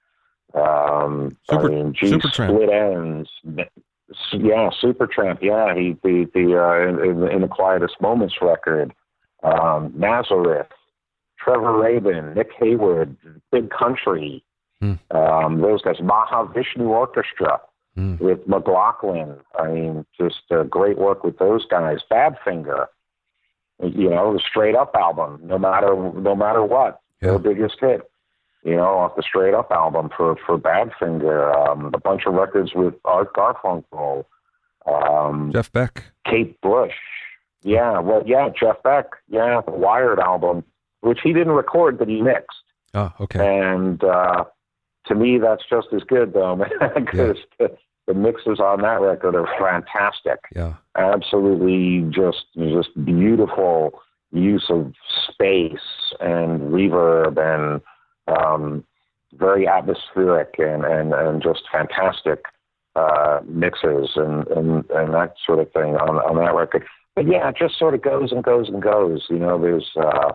um, Super, I mean, G Supertramp. Split Ends, yeah, Supertramp, yeah, he the the uh, in, in the Quietest Moments record, um, Nazareth, Trevor Rabin, Nick Hayward, Big Country, hmm. um, those guys, Mahavishnu Orchestra. Mm. With McLaughlin, I mean, just uh, great work with those guys. Badfinger, you know, the Straight Up album, no matter no matter what, yeah. Their biggest hit, you know, off the Straight Up album for for Badfinger. Um, a bunch of records with Art Garfunkel, um, Jeff Beck, Kate Bush, yeah, well, yeah, Jeff Beck, yeah, the Wired album, which he didn't record, but he mixed. Oh, okay. And uh, to me, that's just as good, though, man, because yeah. the, the mixes on that record are fantastic. Yeah, absolutely, just just beautiful use of space and reverb and um, very atmospheric and, and, and just fantastic uh, mixes and, and, and that sort of thing on on that record. But yeah, it just sort of goes and goes and goes. You know, there's uh,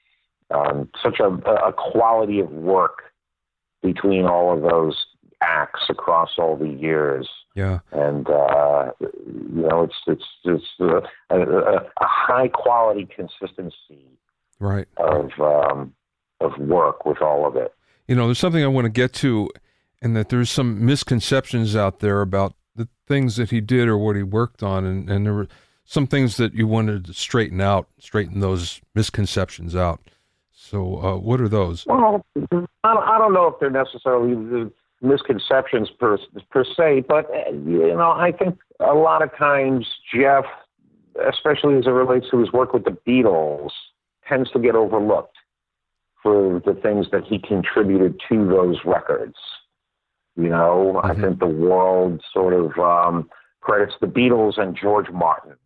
um, such a, a quality of work between all of those acts across all the years. Yeah. And, uh, you know, it's, it's, it's a, a, a high quality consistency right. of, um, of work with all of it. You know, there's something I want to get to, and that there's some misconceptions out there about the things that he did or what he worked on. And, and there were some things that you wanted to straighten out, straighten those misconceptions out. So uh, what are those? Well, I don't know if they're necessarily misconceptions per per se, but you know, I think a lot of times Jeff, especially as it relates to his work with the Beatles, tends to get overlooked for the things that he contributed to those records. You know, mm-hmm. I think the world sort of um, credits the Beatles and George Martin,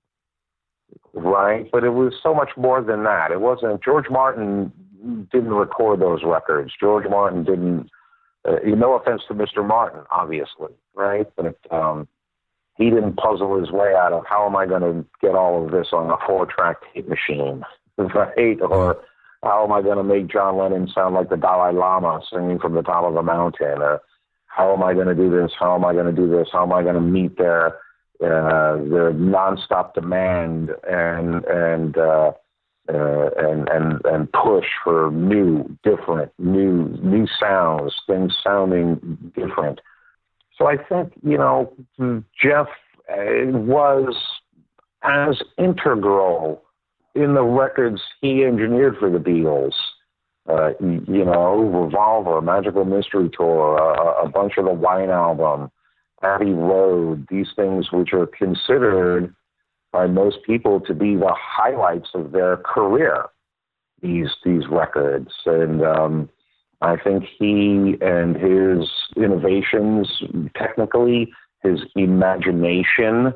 right? But it was so much more than that. It wasn't, George Martin didn't record those records. George Martin didn't, uh, no offense to Mister Martin, obviously, right? But um, he didn't puzzle his way out of how am I going to get all of this on a four-track tape machine, right? Or how am I going to make John Lennon sound like the Dalai Lama singing from the top of a mountain? Or how am I going to do this? How am I going to do this? How am I going to meet their uh, their nonstop demand and and uh, uh, and and and push for new, different, new new sounds, things sounding different. So I think, you know, Jeff was as integral in the records he engineered for the Beatles, uh, you know, Revolver, Magical Mystery Tour, uh, a bunch of the Wine album, Abbey Road, these things which are considered by most people to be the highlights of their career, these these records. And um, I think he and his innovations, technically, his imagination,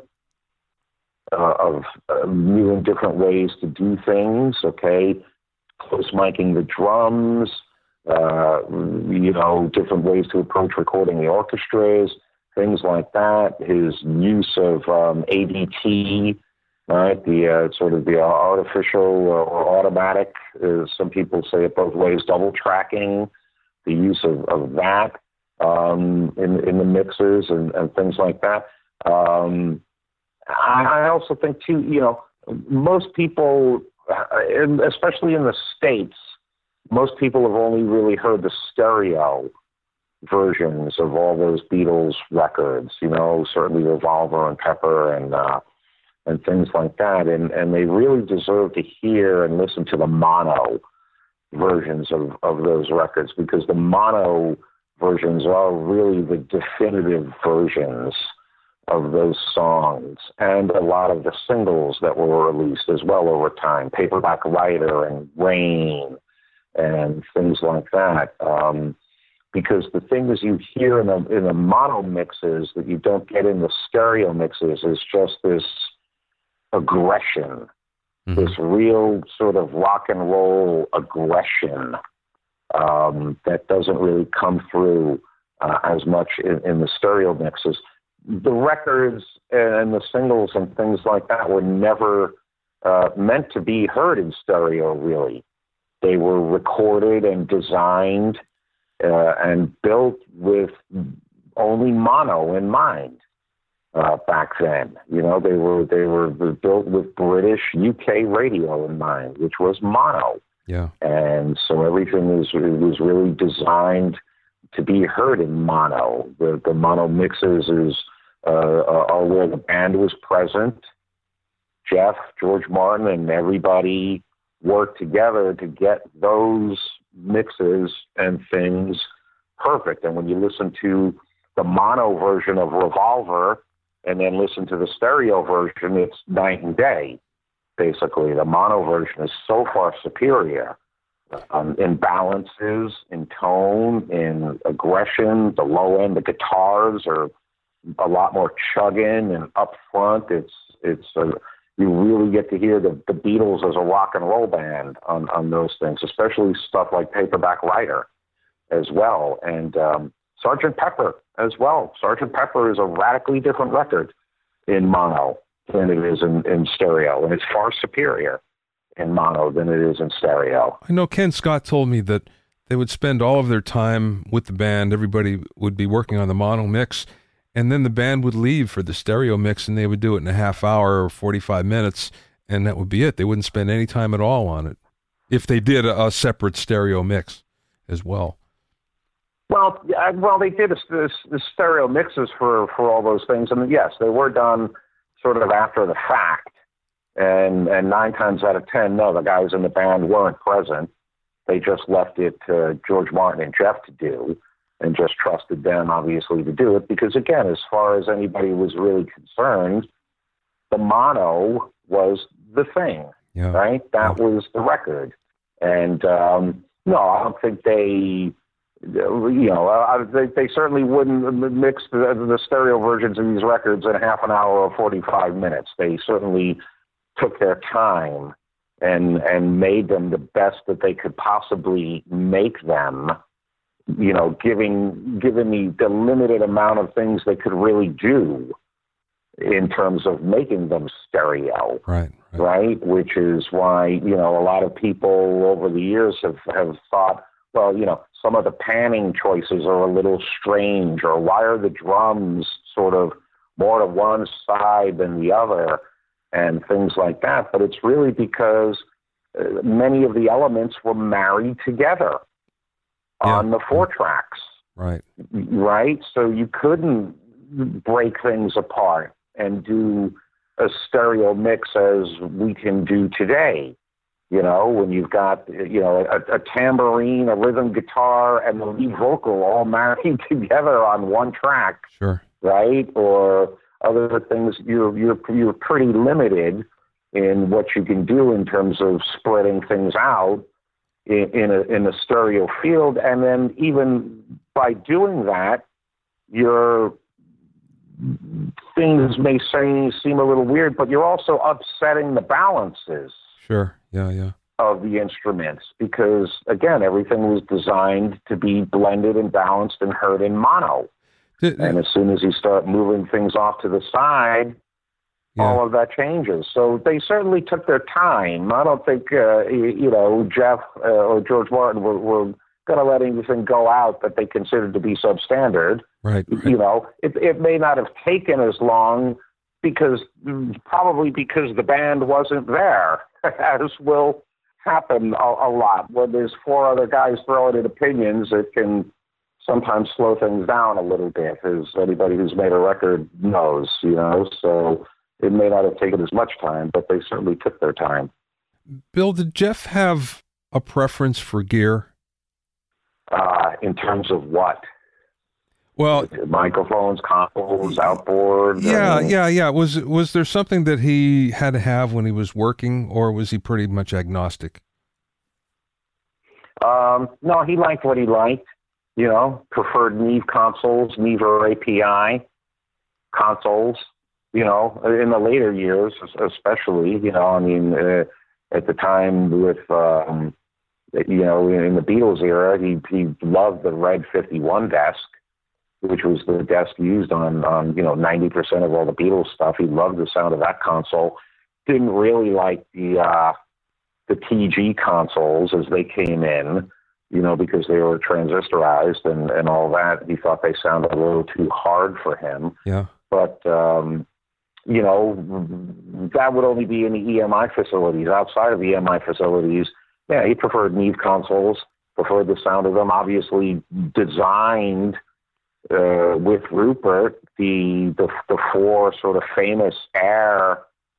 Uh, of uh, new and different ways to do things, okay? Close miking the drums, uh, you know, different ways to approach recording the orchestras, things like that. His use of um, A D T, right? The uh, sort of the artificial or automatic, uh, some people say it both ways, double tracking, the use of, of that um, in, in the mixes and, and things like that. Um, I also think, too, you know, most people, especially in the States, most people have only really heard the stereo versions of all those Beatles records, you know, certainly Revolver and Pepper and uh, and things like that. And, and they really deserve to hear and listen to the mono versions of, of those records, because the mono versions are really the definitive versions of those songs, and a lot of the singles that were released as well over time, Paperback Writer and Rain and things like that. Um, because the things you hear in the, in the mono mixes that you don't get in the stereo mixes is just this aggression, mm-hmm. this real sort of rock and roll aggression um, that doesn't really come through uh, as much in, in the stereo mixes. The records and the singles and things like that were never uh, meant to be heard in stereo, really. They were recorded and designed uh, and built with only mono in mind uh, back then. You know, they were they were built with British U K radio in mind, which was mono. Yeah. And so everything was was really designed to be heard in mono. The the mono mixes is uh, are where the band was present. Jeff, George Martin, and everybody worked together to get those mixes and things perfect. And when you listen to the mono version of Revolver and then listen to the stereo version, it's night and day, basically. The mono version is so far superior um, in balances, in tone, in aggression. The low end, the guitars are a lot more chugging and up front. It's, it's a, you really get to hear the, the Beatles as a rock and roll band on, on those things, especially stuff like Paperback Writer as well. And um, Sergeant Pepper as well. Sergeant Pepper is a radically different record in mono than it is in, in stereo, and it's far superior in mono than it is in stereo. I know Ken Scott told me that they would spend all of their time with the band. Everybody would be working on the mono mix, and then the band would leave for the stereo mix, and they would do it in a half hour or forty-five minutes, and that would be it. They wouldn't spend any time at all on it if they did a, a separate stereo mix as well. Well, yeah, well, they did a, a, a stereo mixes for, for all those things, and yes, they were done sort of after the fact, and and nine times out of ten, no, the guys in the band weren't present. They just left it to George Martin and Jeff to do. and just trusted them, obviously, to do it. Because, again, as far as anybody was really concerned, the mono was the thing, yeah. right? That yeah. was the record. And, um, no, I don't think they, you know, uh, they, they certainly wouldn't mix the, the stereo versions of these records in half an hour or forty-five minutes. They certainly took their time and and made them the best that they could possibly make them, you know, giving given the, the limited amount of things they could really do in terms of making them stereo. Right, right. Right? Which is why, you know, a lot of people over the years have, have thought, well, you know, some of the panning choices are a little strange, or why are the drums sort of more to one side than the other, and things like that. But it's really because uh, many of the elements were married together yeah. on the four tracks. Right. Right? So you couldn't break things apart and do a stereo mix as we can do today. You know, when you've got, you know, a, a tambourine, a rhythm guitar, and the lead vocal all married together on one track. Sure. Right? Or other things, you're you're you're pretty limited in what you can do in terms of spreading things out in, in a in a stereo field. And then even by doing that, your things may say, seem a little weird, but you're also upsetting the balances. Sure. Yeah, yeah. Of the instruments, because again, everything was designed to be blended and balanced and heard in mono. Did, and as soon as you start moving things off to the side, yeah. all of that changes. So they certainly took their time. I don't think, uh, you know, Jeff uh, or George Martin were, were going to let anything go out that they considered to be substandard. Right, right. You know, it, it may not have taken as long because probably because the band wasn't there, as will happen a, a lot. When there's four other guys throwing in opinions, it can sometimes slow things down a little bit, as anybody who's made a record knows, you know. So it may not have taken as much time, but they certainly took their time. Bill, did Jeff have a preference for gear? Uh, in terms of what? Well, microphones, consoles, outboard. Yeah, I mean, yeah, yeah. Was was there something that he had to have when he was working, or was he pretty much agnostic? Um, no, he liked what he liked. You know, preferred Neve consoles, Neve or A P I consoles. You know, in the later years, especially. You know, I mean, uh, at the time with, um, you know, in the Beatles era, he he loved the Red fifty-one desk, which was the desk used on, on, you know, ninety percent of all the Beatles stuff. He loved the sound of that console. Didn't really like the uh, the T G consoles as they came in, you know, because they were transistorized and, and all that. He thought they sounded a little too hard for him. Yeah. But, um, you know, that would only be in the E M I facilities. Outside of the E M I facilities, yeah, he preferred Neve consoles, preferred the sound of them, obviously designed Uh, with Rupert, the, the the four sort of famous Air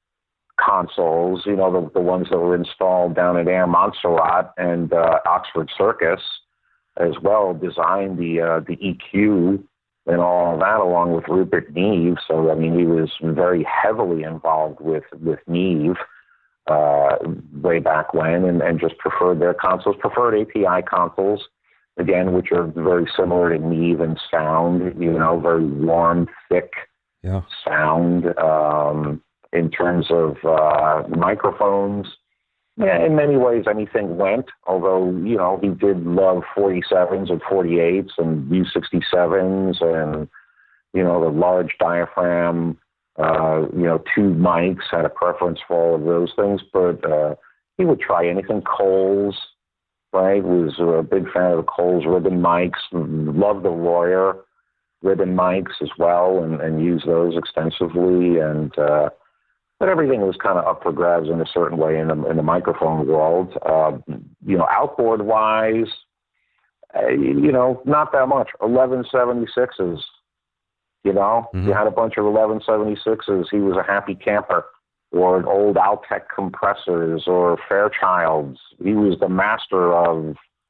consoles, you know, the, the ones that were installed down at Air Montserrat and uh, Oxford Circus, as well, designed the uh, the E Q and all of that along with Rupert Neve. So, I mean, he was very heavily involved with, with Neve uh, way back when, and, and just preferred their consoles, preferred A P I consoles, again, which are very similar to Neve in sound, you know, very warm, thick yeah. sound. Um, in terms of uh, microphones, yeah, in many ways anything went, although, you know, he did love forty-sevens and forty-eights and U sixty-sevens and, you know, the large diaphragm, uh, you know, tube mics, had a preference for all of those things, but uh, he would try anything. Coles, right, was a big fan of the Coles ribbon mics, loved the Royer ribbon mics as well, and, and used those extensively, and uh, but everything was kind of up for grabs in a certain way in the, in the microphone world. Uh, you know, outboard-wise, uh, you know, not that much. eleven seventy-sixes, you know. Mm-hmm. You had a bunch of eleven seventy-sixes. He was a happy camper. Or old Altec compressors or Fairchilds. He was the master of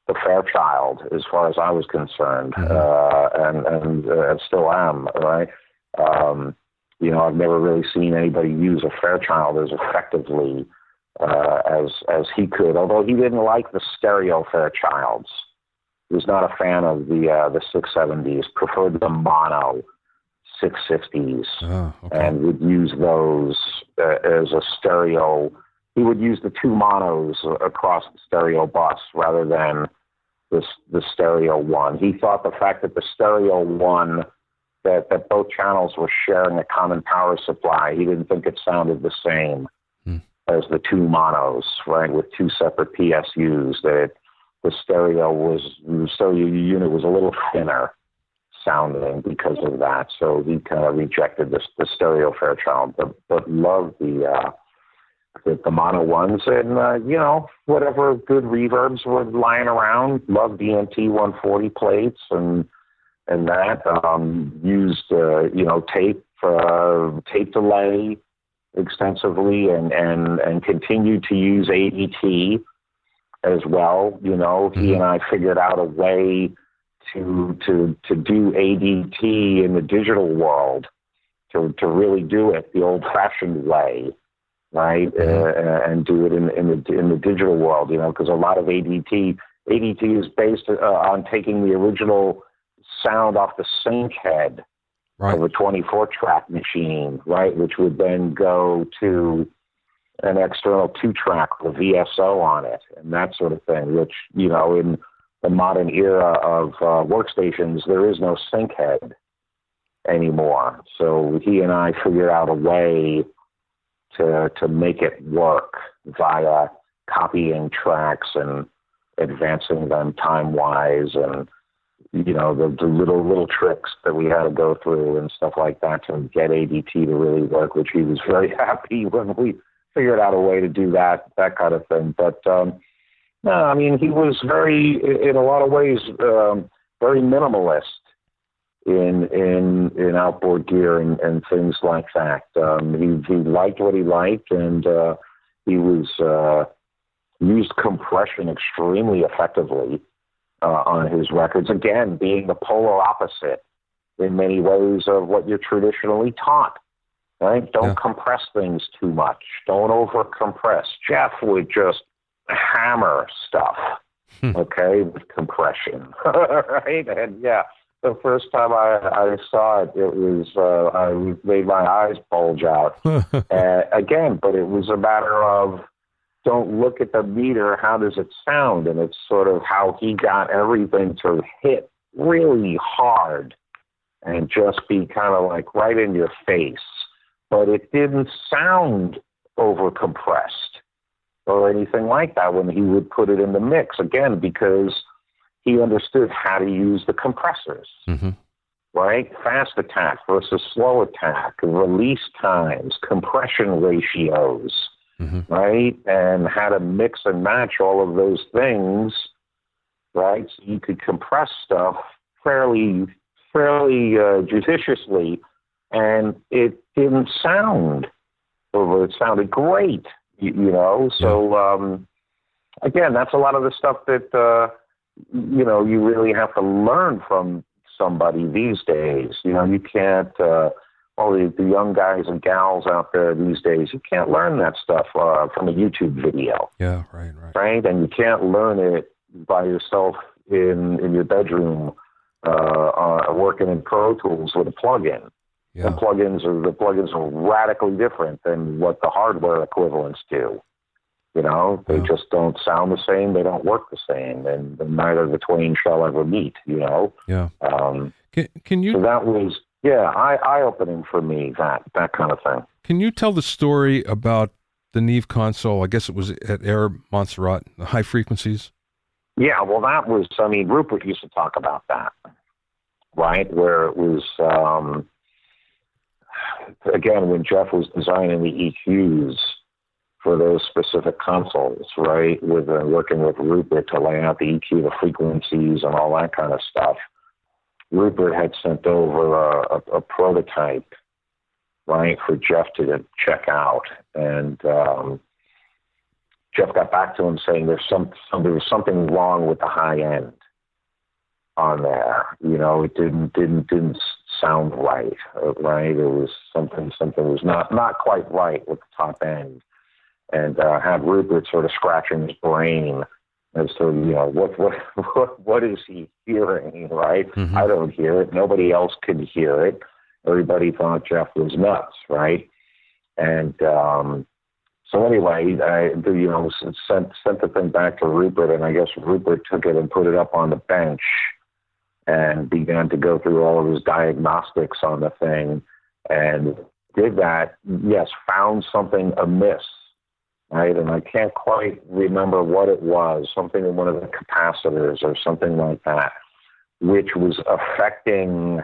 the Fairchild, as far as I was concerned, mm-hmm. uh, and and, uh, and still am, right? Um, you know, I've never really seen anybody use a Fairchild as effectively uh, as as he could. Although he didn't like the stereo Fairchilds, he was not a fan of the uh, the six seventies. Preferred the mono six fifties, oh, okay. and would use those uh, as a stereo. He would use the two monos across the stereo bus rather than the, the stereo one. He thought the fact that the stereo one, that, that both channels were sharing a common power supply, he didn't think it sounded the same hmm. as the two monos, right, with two separate P S Us. That it, the stereo was, the stereo unit was a little thinner sounding because of that. So he kind of rejected this, the stereo Fairchild, but, but loved the... Uh, The, the mono ones, and uh, you know, whatever good reverbs were lying around. Loved D M T one forty plates and and that. Um, used uh, you know tape uh, tape delay extensively, and and and continued to use A D T as well. You know, mm-hmm. he and I figured out a way to to to do A D T in the digital world, to to really do it the old-fashioned way. Right, mm-hmm. uh, and do it in, in the in the digital world, you know, because a lot of A D T A D T is based uh, on taking the original sound off the sync head right. of a twenty-four track machine, right, which would then go to an external two track with a V S O on it and that sort of thing. Which, you know, in the modern era of uh, workstations, there is no sync head anymore. So he and I figured out a way to to make it work via copying tracks and advancing them time-wise, and you know the, the little little tricks that we had to go through and stuff like that to get A D T to really work, which he was very happy when we figured out a way to do that that kind of thing. But um, no, I mean he was very, in a lot of ways, um, very minimalist in in in outboard gear and, and things like that. Um, he he liked what he liked, and uh, he was uh, used compression extremely effectively uh, on his records. Again, being the polar opposite in many ways of what you're traditionally taught. Right? Don't yeah. compress things too much. Don't over compress. Jeff would just hammer stuff. Hmm. Okay, with compression. Right? And yeah. The first time I, I saw it, it was, uh, I made my eyes bulge out. uh, again, but it was a matter of, don't look at the meter, how does it sound? And it's sort of how he got everything to hit really hard and just be kind of like right in your face. But it didn't sound over-compressed or anything like that when he would put it in the mix. Again, because he understood how to use the compressors, mm-hmm. right? Fast attack versus slow attack, release times, compression ratios, mm-hmm. right? And how to mix and match all of those things, right? So you could compress stuff fairly, fairly uh, judiciously, and it didn't sound over. It sounded great, you, you know? So, um, again, that's a lot of the stuff that... Uh, you know, you really have to learn from somebody these days. You know, you can't, uh, all the, the young guys and gals out there these days, you can't learn that stuff uh, from a YouTube video. Yeah, right, right. Right? And you can't learn it by yourself in, in your bedroom uh, uh, working in Pro Tools with a plugin. Yeah. The plugins are, the plugins are radically different than what the hardware equivalents do. You know, they yeah. just don't sound the same. They don't work the same, and, and neither the twain shall ever meet. You know. Yeah. Um, can, can you? So that was yeah, eye eye opening for me. That that kind of thing. Can you tell the story about the Neve console? I guess it was at Air Montserrat, the high frequencies. Yeah. Well, that was. I mean, Rupert used to talk about that, right? Where it was. Um, again, when Jeff was designing the E Qs for those specific consoles, right, with uh, working with Rupert to lay out the E Q, the frequencies, and all that kind of stuff. Rupert had sent over a, a, a prototype, right, for Jeff to check out, and um, Jeff got back to him saying there's some, some there was something wrong with the high end on there. You know, it didn't didn't didn't sound right. Right, it was something something was not not quite right with the top end, and uh, had Rupert sort of scratching his brain as to, you know, what what what what is he hearing? Right, mm-hmm. I don't hear it. Nobody else could hear it. Everybody thought Jeff was nuts. Right, and um, so anyway, I you know sent sent the thing back to Rupert, and I guess Rupert took it and put it up on the bench and began to go through all of his diagnostics on the thing, and did that. Yes, found something amiss. Right, and I can't quite remember what it was, something in one of the capacitors or something like that, which was affecting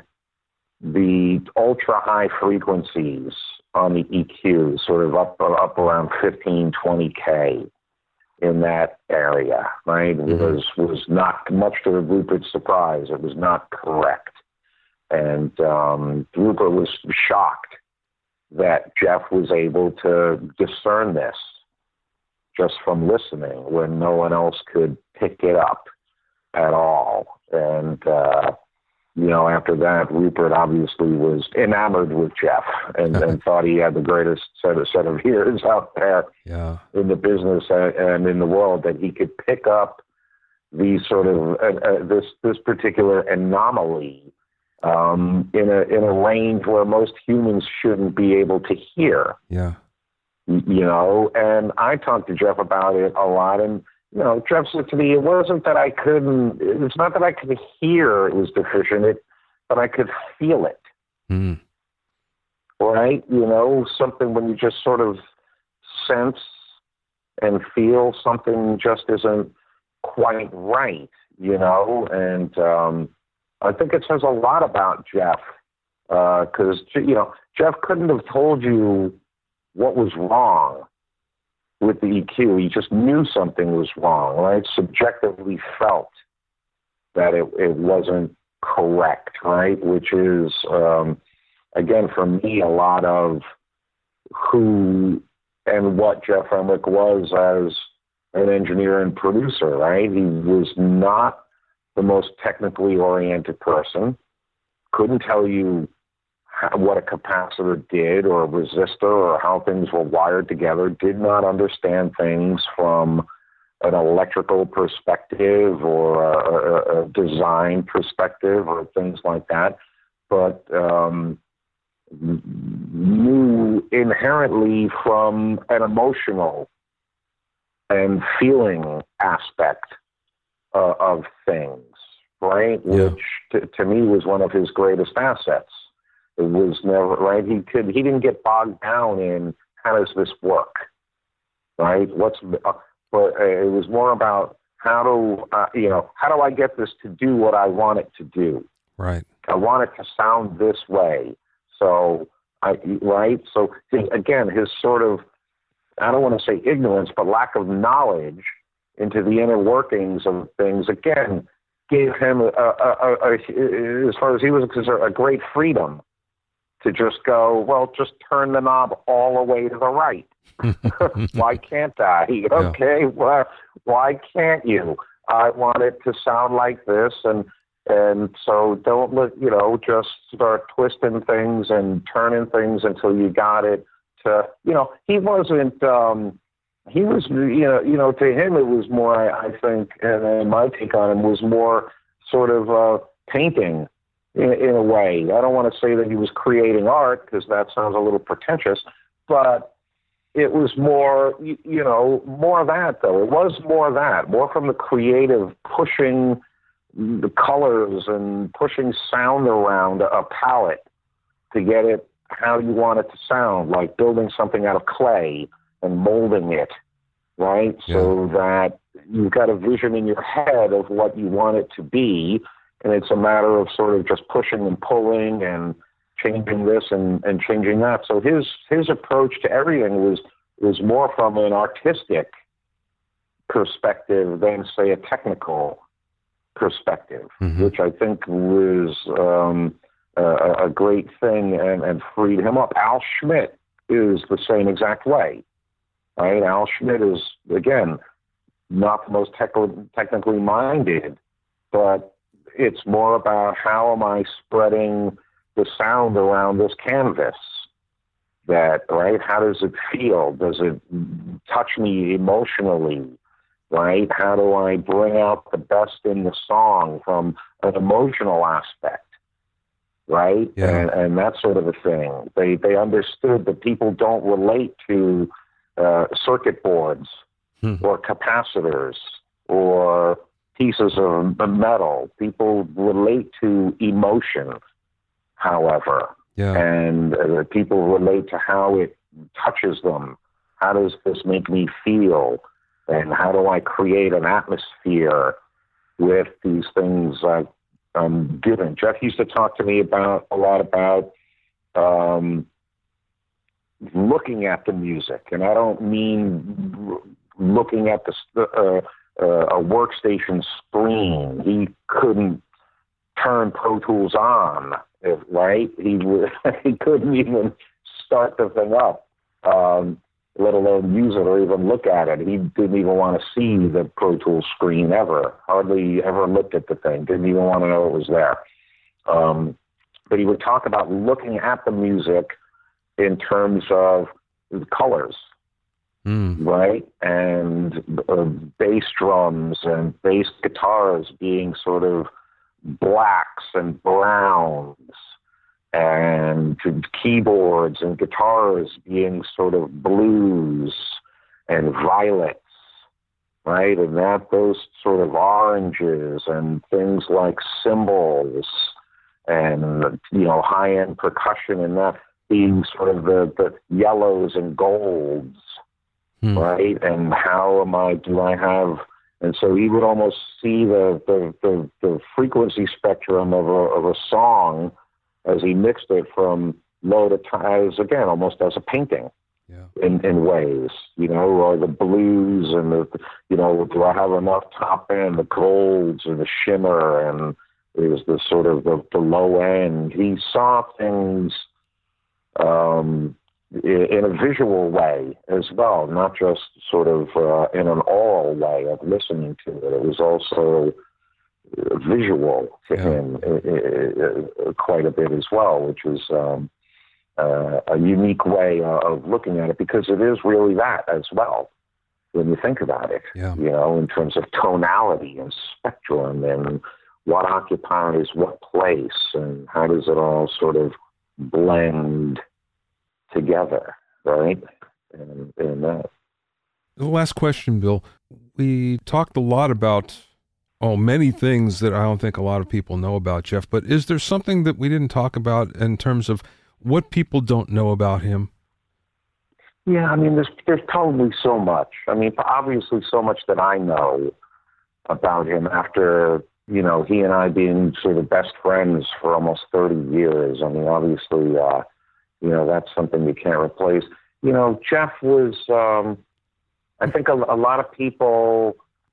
the ultra-high frequencies on the E Q, sort of up up around fifteen, twenty K in that area, right? It Mm-hmm. was, was not, much to Rupert's surprise, it was not correct. And um, Rupert was shocked that Jeff was able to discern this just from listening when no one else could pick it up at all. And, uh, you know, after that, Rupert obviously was enamored with Jeff and, and thought he had the greatest set of, set of ears out there yeah. in the business and, and in the world, that he could pick up these sort of, uh, uh, this, this particular anomaly um, in a, in a range where most humans shouldn't be able to hear. Yeah. You know, and I talked to Jeff about it a lot, and, you know, Jeff said to me, it wasn't that I couldn't, it's not that I could hear it was deficient, it, but I could feel it. Mm. Right? You know, something when you just sort of sense and feel something just isn't quite right, you know, and um, I think it says a lot about Jeff, because, uh, you know, Jeff couldn't have told you what was wrong with the E Q. He just knew something was wrong, right? Subjectively felt that it, it wasn't correct, right? Which is, um, again, for me, a lot of who and what Jeff Emmerich was as an engineer and producer, right? He was not the most technically oriented person, couldn't tell you what a capacitor did or a resistor or how things were wired together, did not understand things from an electrical perspective or a, a, a design perspective or things like that, but um, knew inherently from an emotional and feeling aspect uh, of things, right? Yeah. Which to, to me was one of his greatest assets. It was never, right? He could, he didn't get bogged down in how does this work, right? What's, uh, but uh, it was more about how do, uh, you know, how do I get this to do what I want it to do? Right. I want it to sound this way. So I, right? So his, again, his sort of, I don't want to say ignorance, but lack of knowledge into the inner workings of things, again, gave him, a, a, a, a, as far as he was concerned, a great freedom to just go, well, just turn the knob all the way to the right. Why can't I? Okay, yeah. Well, why can't you? I want it to sound like this, and and so don't let, you know, just start twisting things and turning things until you got it to, you know, he wasn't, um, he was, you know, you know, to him it was more, I, I think, and, and my take on him was more sort of uh, painting. In, in a way, I don't want to say that he was creating art because that sounds a little pretentious, but it was more, you, you know, more of that though. It was more of that, more from the creative pushing the colors and pushing sound around a palette to get it how you want it to sound, like building something out of clay and molding it, right? Yeah. So that you've got a vision in your head of what you want it to be. And it's a matter of sort of just pushing and pulling and changing this and, and changing that. So his his approach to everything was was more from an artistic perspective than, say, a technical perspective, mm-hmm. which I think was um, a, a great thing and, and freed him up. Al Schmidt is the same exact way. right? Al Schmidt is, again, not the most tech- technically minded, but it's more about how am I spreading the sound around this canvas? That, right? How does it feel? Does it touch me emotionally? Right? How do I bring out the best in the song from an emotional aspect? Right? Yeah. And, and that sort of a thing. They they understood that people don't relate to uh, circuit boards hmm. or capacitors or pieces of metal. People relate to emotion, however. Yeah. And uh, people relate to how it touches them. How does this make me feel? And how do I create an atmosphere with these things uh, I'm doing? Jeff used to talk to me about a lot about um, looking at the music. And I don't mean looking at the uh, uh, a workstation screen. He couldn't turn Pro Tools on. If, right? He would, he couldn't even start the thing up, um, let alone use it or even look at it. He didn't even want to see the Pro Tools screen ever. Hardly ever looked at the thing. Didn't even want to know it was there. Um, but he would talk about looking at the music in terms of the colors, mm. right? And uh, bass drums and bass guitars being sort of blacks and browns, and keyboards and guitars being sort of blues and violets, right? And that those sort of oranges and things like cymbals and, you know, high-end percussion, and that being sort of the, the yellows and golds, hmm. right? And how am I, do I have... And so he would almost see the, the, the, the frequency spectrum of a, of a song as he mixed it from low to high, as, again, almost as a painting yeah. in, in ways, you know, or the blues and the, you know, do I have enough top end, the golds and the shimmer, and there's the sort of the, the low end. He saw things um, in a visual way as well, not just sort of uh, in an oral way of listening to it. It was also visual to yeah. him uh, uh, quite a bit as well, which is um, uh, a unique way of looking at it, because it is really that as well when you think about it, yeah. you know, in terms of tonality and spectrum and what occupies what place and how does it all sort of blend together, right? And, and that. The last question, Bill. We talked a lot about, oh, many things that I don't think a lot of people know about Jeff, but is there something that we didn't talk about in terms of what people don't know about him? Yeah, I mean, there's, there's probably so much. I mean, obviously so much that I know about him after, you know, he and I being sort of best friends for almost thirty years. I mean, obviously, uh, you know, that's something you can't replace. You know, Jeff was, um, I think a, a lot of people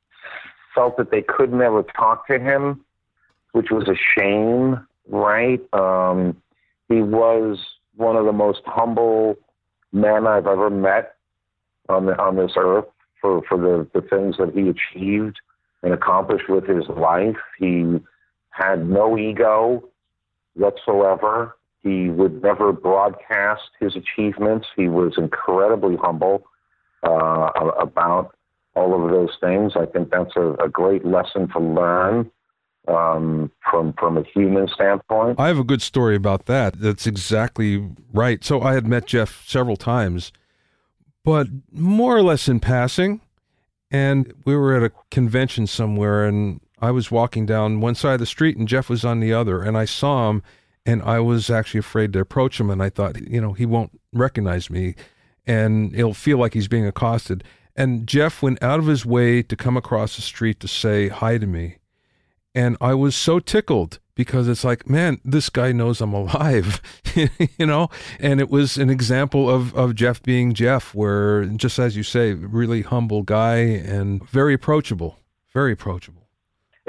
felt that they could never talk to him, which was a shame, right? Um, he was one of the most humble men I've ever met on the, on this earth for, for the, the things that he achieved and accomplished with his life. He had no ego whatsoever. He would never broadcast his achievements. He was incredibly humble uh, about all of those things. I think that's a, a great lesson to learn um, from from a human standpoint. I have a good story about that. That's exactly right. So I had met Jeff several times, but more or less in passing. And we were at a convention somewhere, and I was walking down one side of the street, and Jeff was on the other, and I saw him. And I was actually afraid to approach him, and I thought, you know, he won't recognize me, and he'll feel like he's being accosted. And Jeff went out of his way to come across the street to say hi to me. And I was so tickled, because it's like, man, this guy knows I'm alive, you know? And it was an example of, of Jeff being Jeff, where, just as you say, really humble guy and very approachable, very approachable.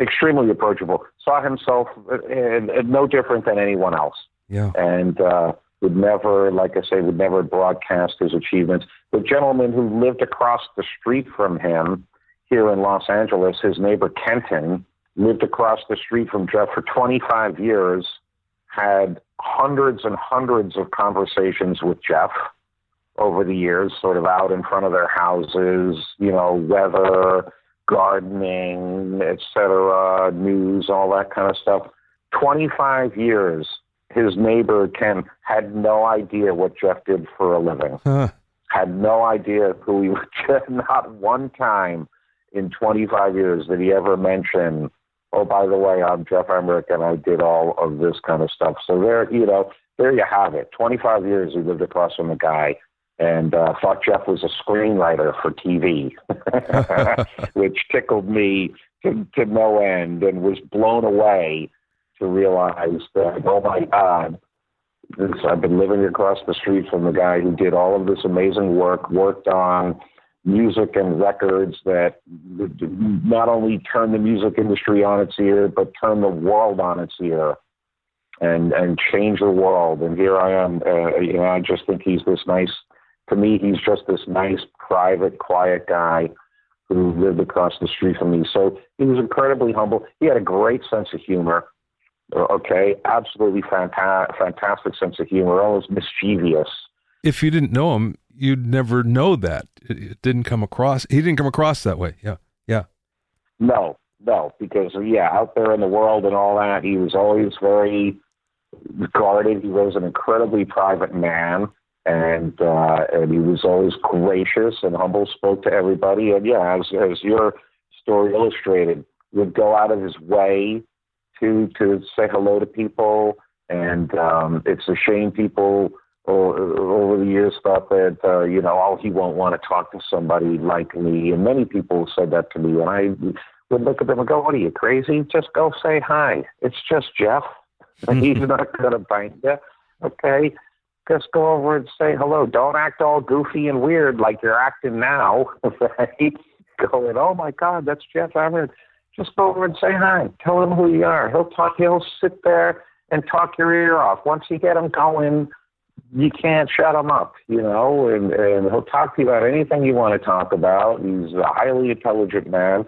Extremely approachable. Saw himself uh, uh, no different than anyone else. Yeah. And, uh, would never, like I say, would never broadcast his achievements. The gentleman who lived across the street from him here in Los Angeles, his neighbor Kenton, lived across the street from Jeff for twenty-five years, had hundreds and hundreds of conversations with Jeff over the years, sort of out in front of their houses, you know, weather, gardening, et cetera, news, all that kind of stuff. twenty-five years, his neighbor Ken had no idea what Jeff did for a living. Huh. Had no idea who he was. Not one time in twenty-five years did he ever mention, oh, by the way, I'm Jeff Emerick and I did all of this kind of stuff. So there, you know, there you have it. twenty-five years he lived across from the guy and uh, thought Jeff was a screenwriter for T V, which tickled me to, to no end, and was blown away to realize that, oh my God, this, I've been living across the street from the guy who did all of this amazing work, worked on music and records that not only turned the music industry on its ear, but turned the world on its ear and, and changed the world. And here I am, uh, you know, I just think he's this nice, to me, he's just this nice, private, quiet guy who lived across the street from me. So he was incredibly humble. He had a great sense of humor. Okay, absolutely fanta- fantastic sense of humor, almost mischievous. If you didn't know him, you'd never know that. It, it didn't come across. He didn't come across that way. Yeah, yeah. No, no, because yeah, out there in the world and all that, he was always very guarded. He was an incredibly private man, and uh, and he was always gracious and humble. Spoke to everybody, and yeah, as as your story illustrated, would go out of his way to to say hello to people. And um, it's a shame people over the years thought that, uh, you know, oh, he won't want to talk to somebody like me. And many people said that to me. And I would look at them and go, what are you, crazy? Just go say hi. It's just Jeff. He's not going to bite you. Okay? Just go over and say hello. Don't act all goofy and weird like you're acting now. Right? Going, oh, my God, that's Jeff Emerick. Just go over and say hi. Tell him who you are. He'll talk. He'll sit there and talk your ear off. Once you get him going, you can't shut him up, you know, and, and he'll talk to you about anything you want to talk about. He's a highly intelligent man.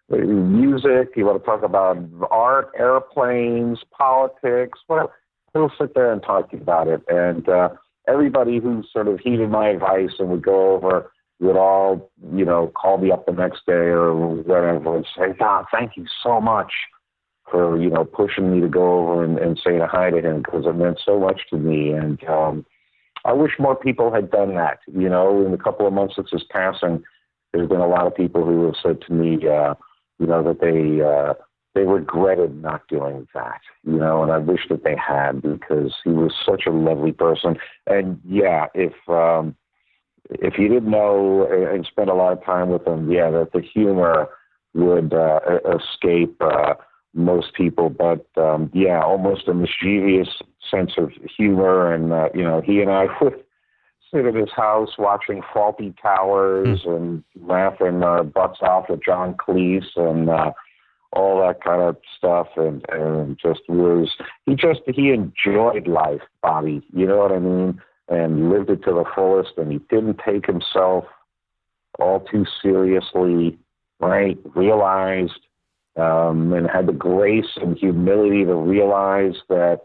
Music, you want to talk about art, airplanes, politics, whatever. He'll sit there and talk to you about it. And uh, everybody who sort of heeded my advice and would go over would all, you know, call me up the next day or whatever and say, God, thank you so much for, you know, pushing me to go over and, and say hi to him, because it meant so much to me. And um, I wish more people had done that. You know, in the couple of months since his passing, there's been a lot of people who have said to me, uh, you know, that they uh, they regretted not doing that, you know, and I wish that they had, because he was such a lovely person. And yeah, if um, if you didn't know and spend a lot of time with him, yeah, that the humor would uh, escape uh, most people, but um, yeah, almost a mischievous sense of humor. And, uh, you know, he and I would sit at his house watching Fawlty Towers mm. and laughing our butts off at John Cleese and uh, all that kind of stuff. And, and just was, he just, he enjoyed life, Bobby, you know what I mean? And lived it to the fullest, and he didn't take himself all too seriously, right? Realized Um, and had the grace and humility to realize that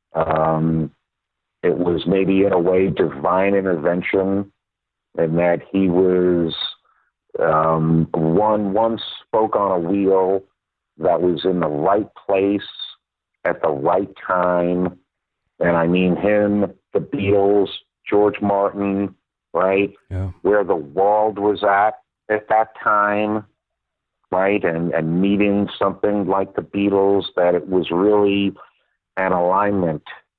um, it was maybe in a way divine intervention, and that he was um, one one spoke on a wheel that was in the right place at the right time. And I mean him, the Beatles, George Martin, right? Yeah. Where the world was at at that time. Right, and, and meeting something like the Beatles, that it was really an alignment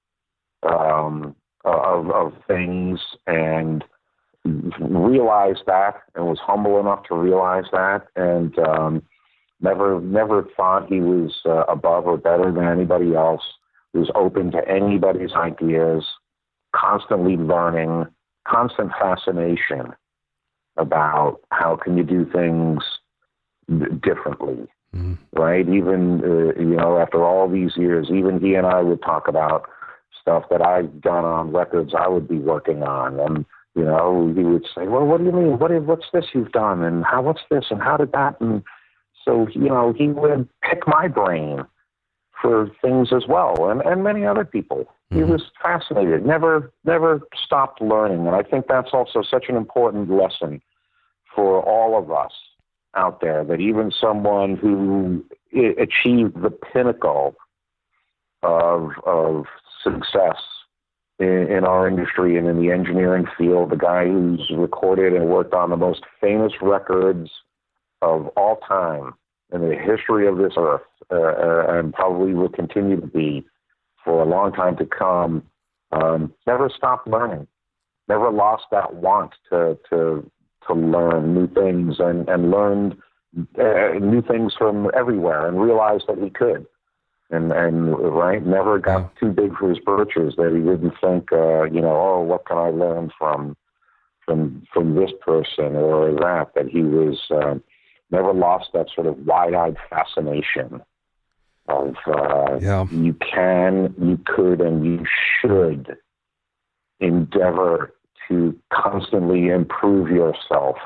um, of, of things, and realized that, and was humble enough to realize that, and um, never never thought he was uh, above or better than anybody else. He was open to anybody's ideas, constantly learning, constant fascination about how can you do things differently, mm. right? Even, uh, you know, after all these years, even he and I would talk about stuff that I've done on records I would be working on. And, you know, he would say, well, what do you mean? What is, what's this you've done? And how, what's this? And how did that? And so, you know, he would pick my brain for things as well. And, and many other people. Mm-hmm. He was fascinated, never, never stopped learning. And I think that's also such an important lesson for all of us out there, that even someone who achieved the pinnacle of, of success in, in our industry and in the engineering field, the guy who's recorded and worked on the most famous records of all time in the history of this earth, uh, and probably will continue to be for a long time to come, um, never stopped learning, never lost that want to to to learn new things, and, and learned uh, new things from everywhere, and realized that he could. And, and right, never got yeah. too big for his britches, that he didn't think, uh, you know, oh, what can I learn from from from this person or that, that he was... Uh, never lost that sort of wide-eyed fascination of uh, yeah. you can, you could, and you should endeavor to constantly improve yourself,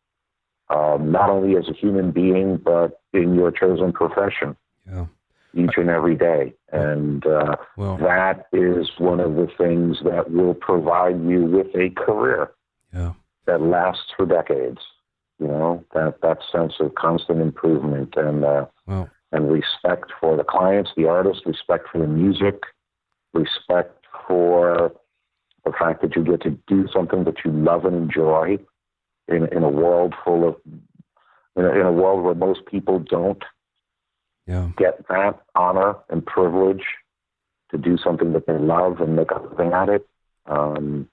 um, not only as a human being, but in your chosen profession, yeah. each and every day. And uh, well, that is one of the things that will provide you with a career yeah. that lasts for decades. You know, that, that sense of constant improvement and uh, wow. and respect for the clients, the artists, respect for the music, respect for the fact that you get to do something that you love and enjoy in in a world full of in a, in a world where most people don't yeah. get that honor and privilege to do something that they love and make a living at it. Um,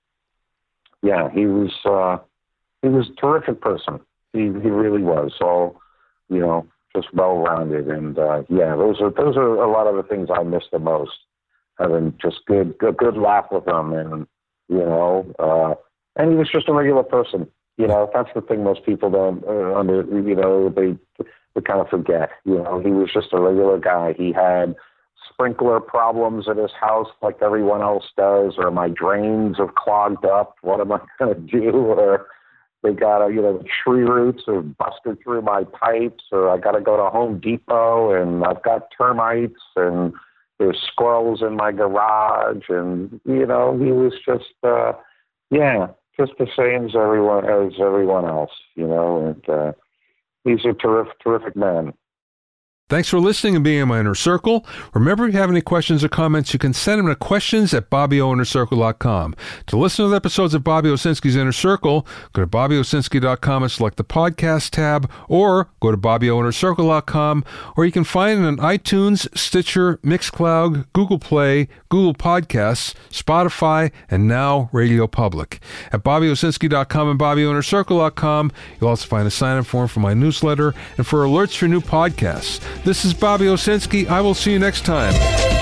yeah, he was. Uh, He was a terrific person. He he really was. All, you know, just well-rounded. And, uh, yeah, those are those are a lot of the things I miss the most. Having just good, good, good laugh with him. And, you know, uh, and he was just a regular person. You know, that's the thing most people don't, uh, under, you know, they, they kind of forget. You know, he was just a regular guy. He had sprinkler problems at his house like everyone else does, or my drains have clogged up. What am I going to do? Or they got, you know, the tree roots have busted through my pipes, or I got to go to Home Depot and I've got termites and there's squirrels in my garage. And, you know, he was just, uh, yeah, just the same as everyone, as everyone else, you know, and uh, he's a terrific, terrific man. Thanks for listening and being in my inner circle. Remember, if you have any questions or comments, you can send them to questions at bobby o inner circle dot com. To listen to the episodes of Bobby Owsinski's Inner Circle, go to bobby owsinski dot com and select the podcast tab, or go to bobby o inner circle dot com, or you can find it on iTunes, Stitcher, Mixcloud, Google Play, Google Podcasts, Spotify, and now Radio Public. At bobby owsinski dot com and bobby o inner circle dot com, you'll also find a sign-up form for my newsletter and for alerts for new podcasts. This is Bobby Owsinski. I will see you next time.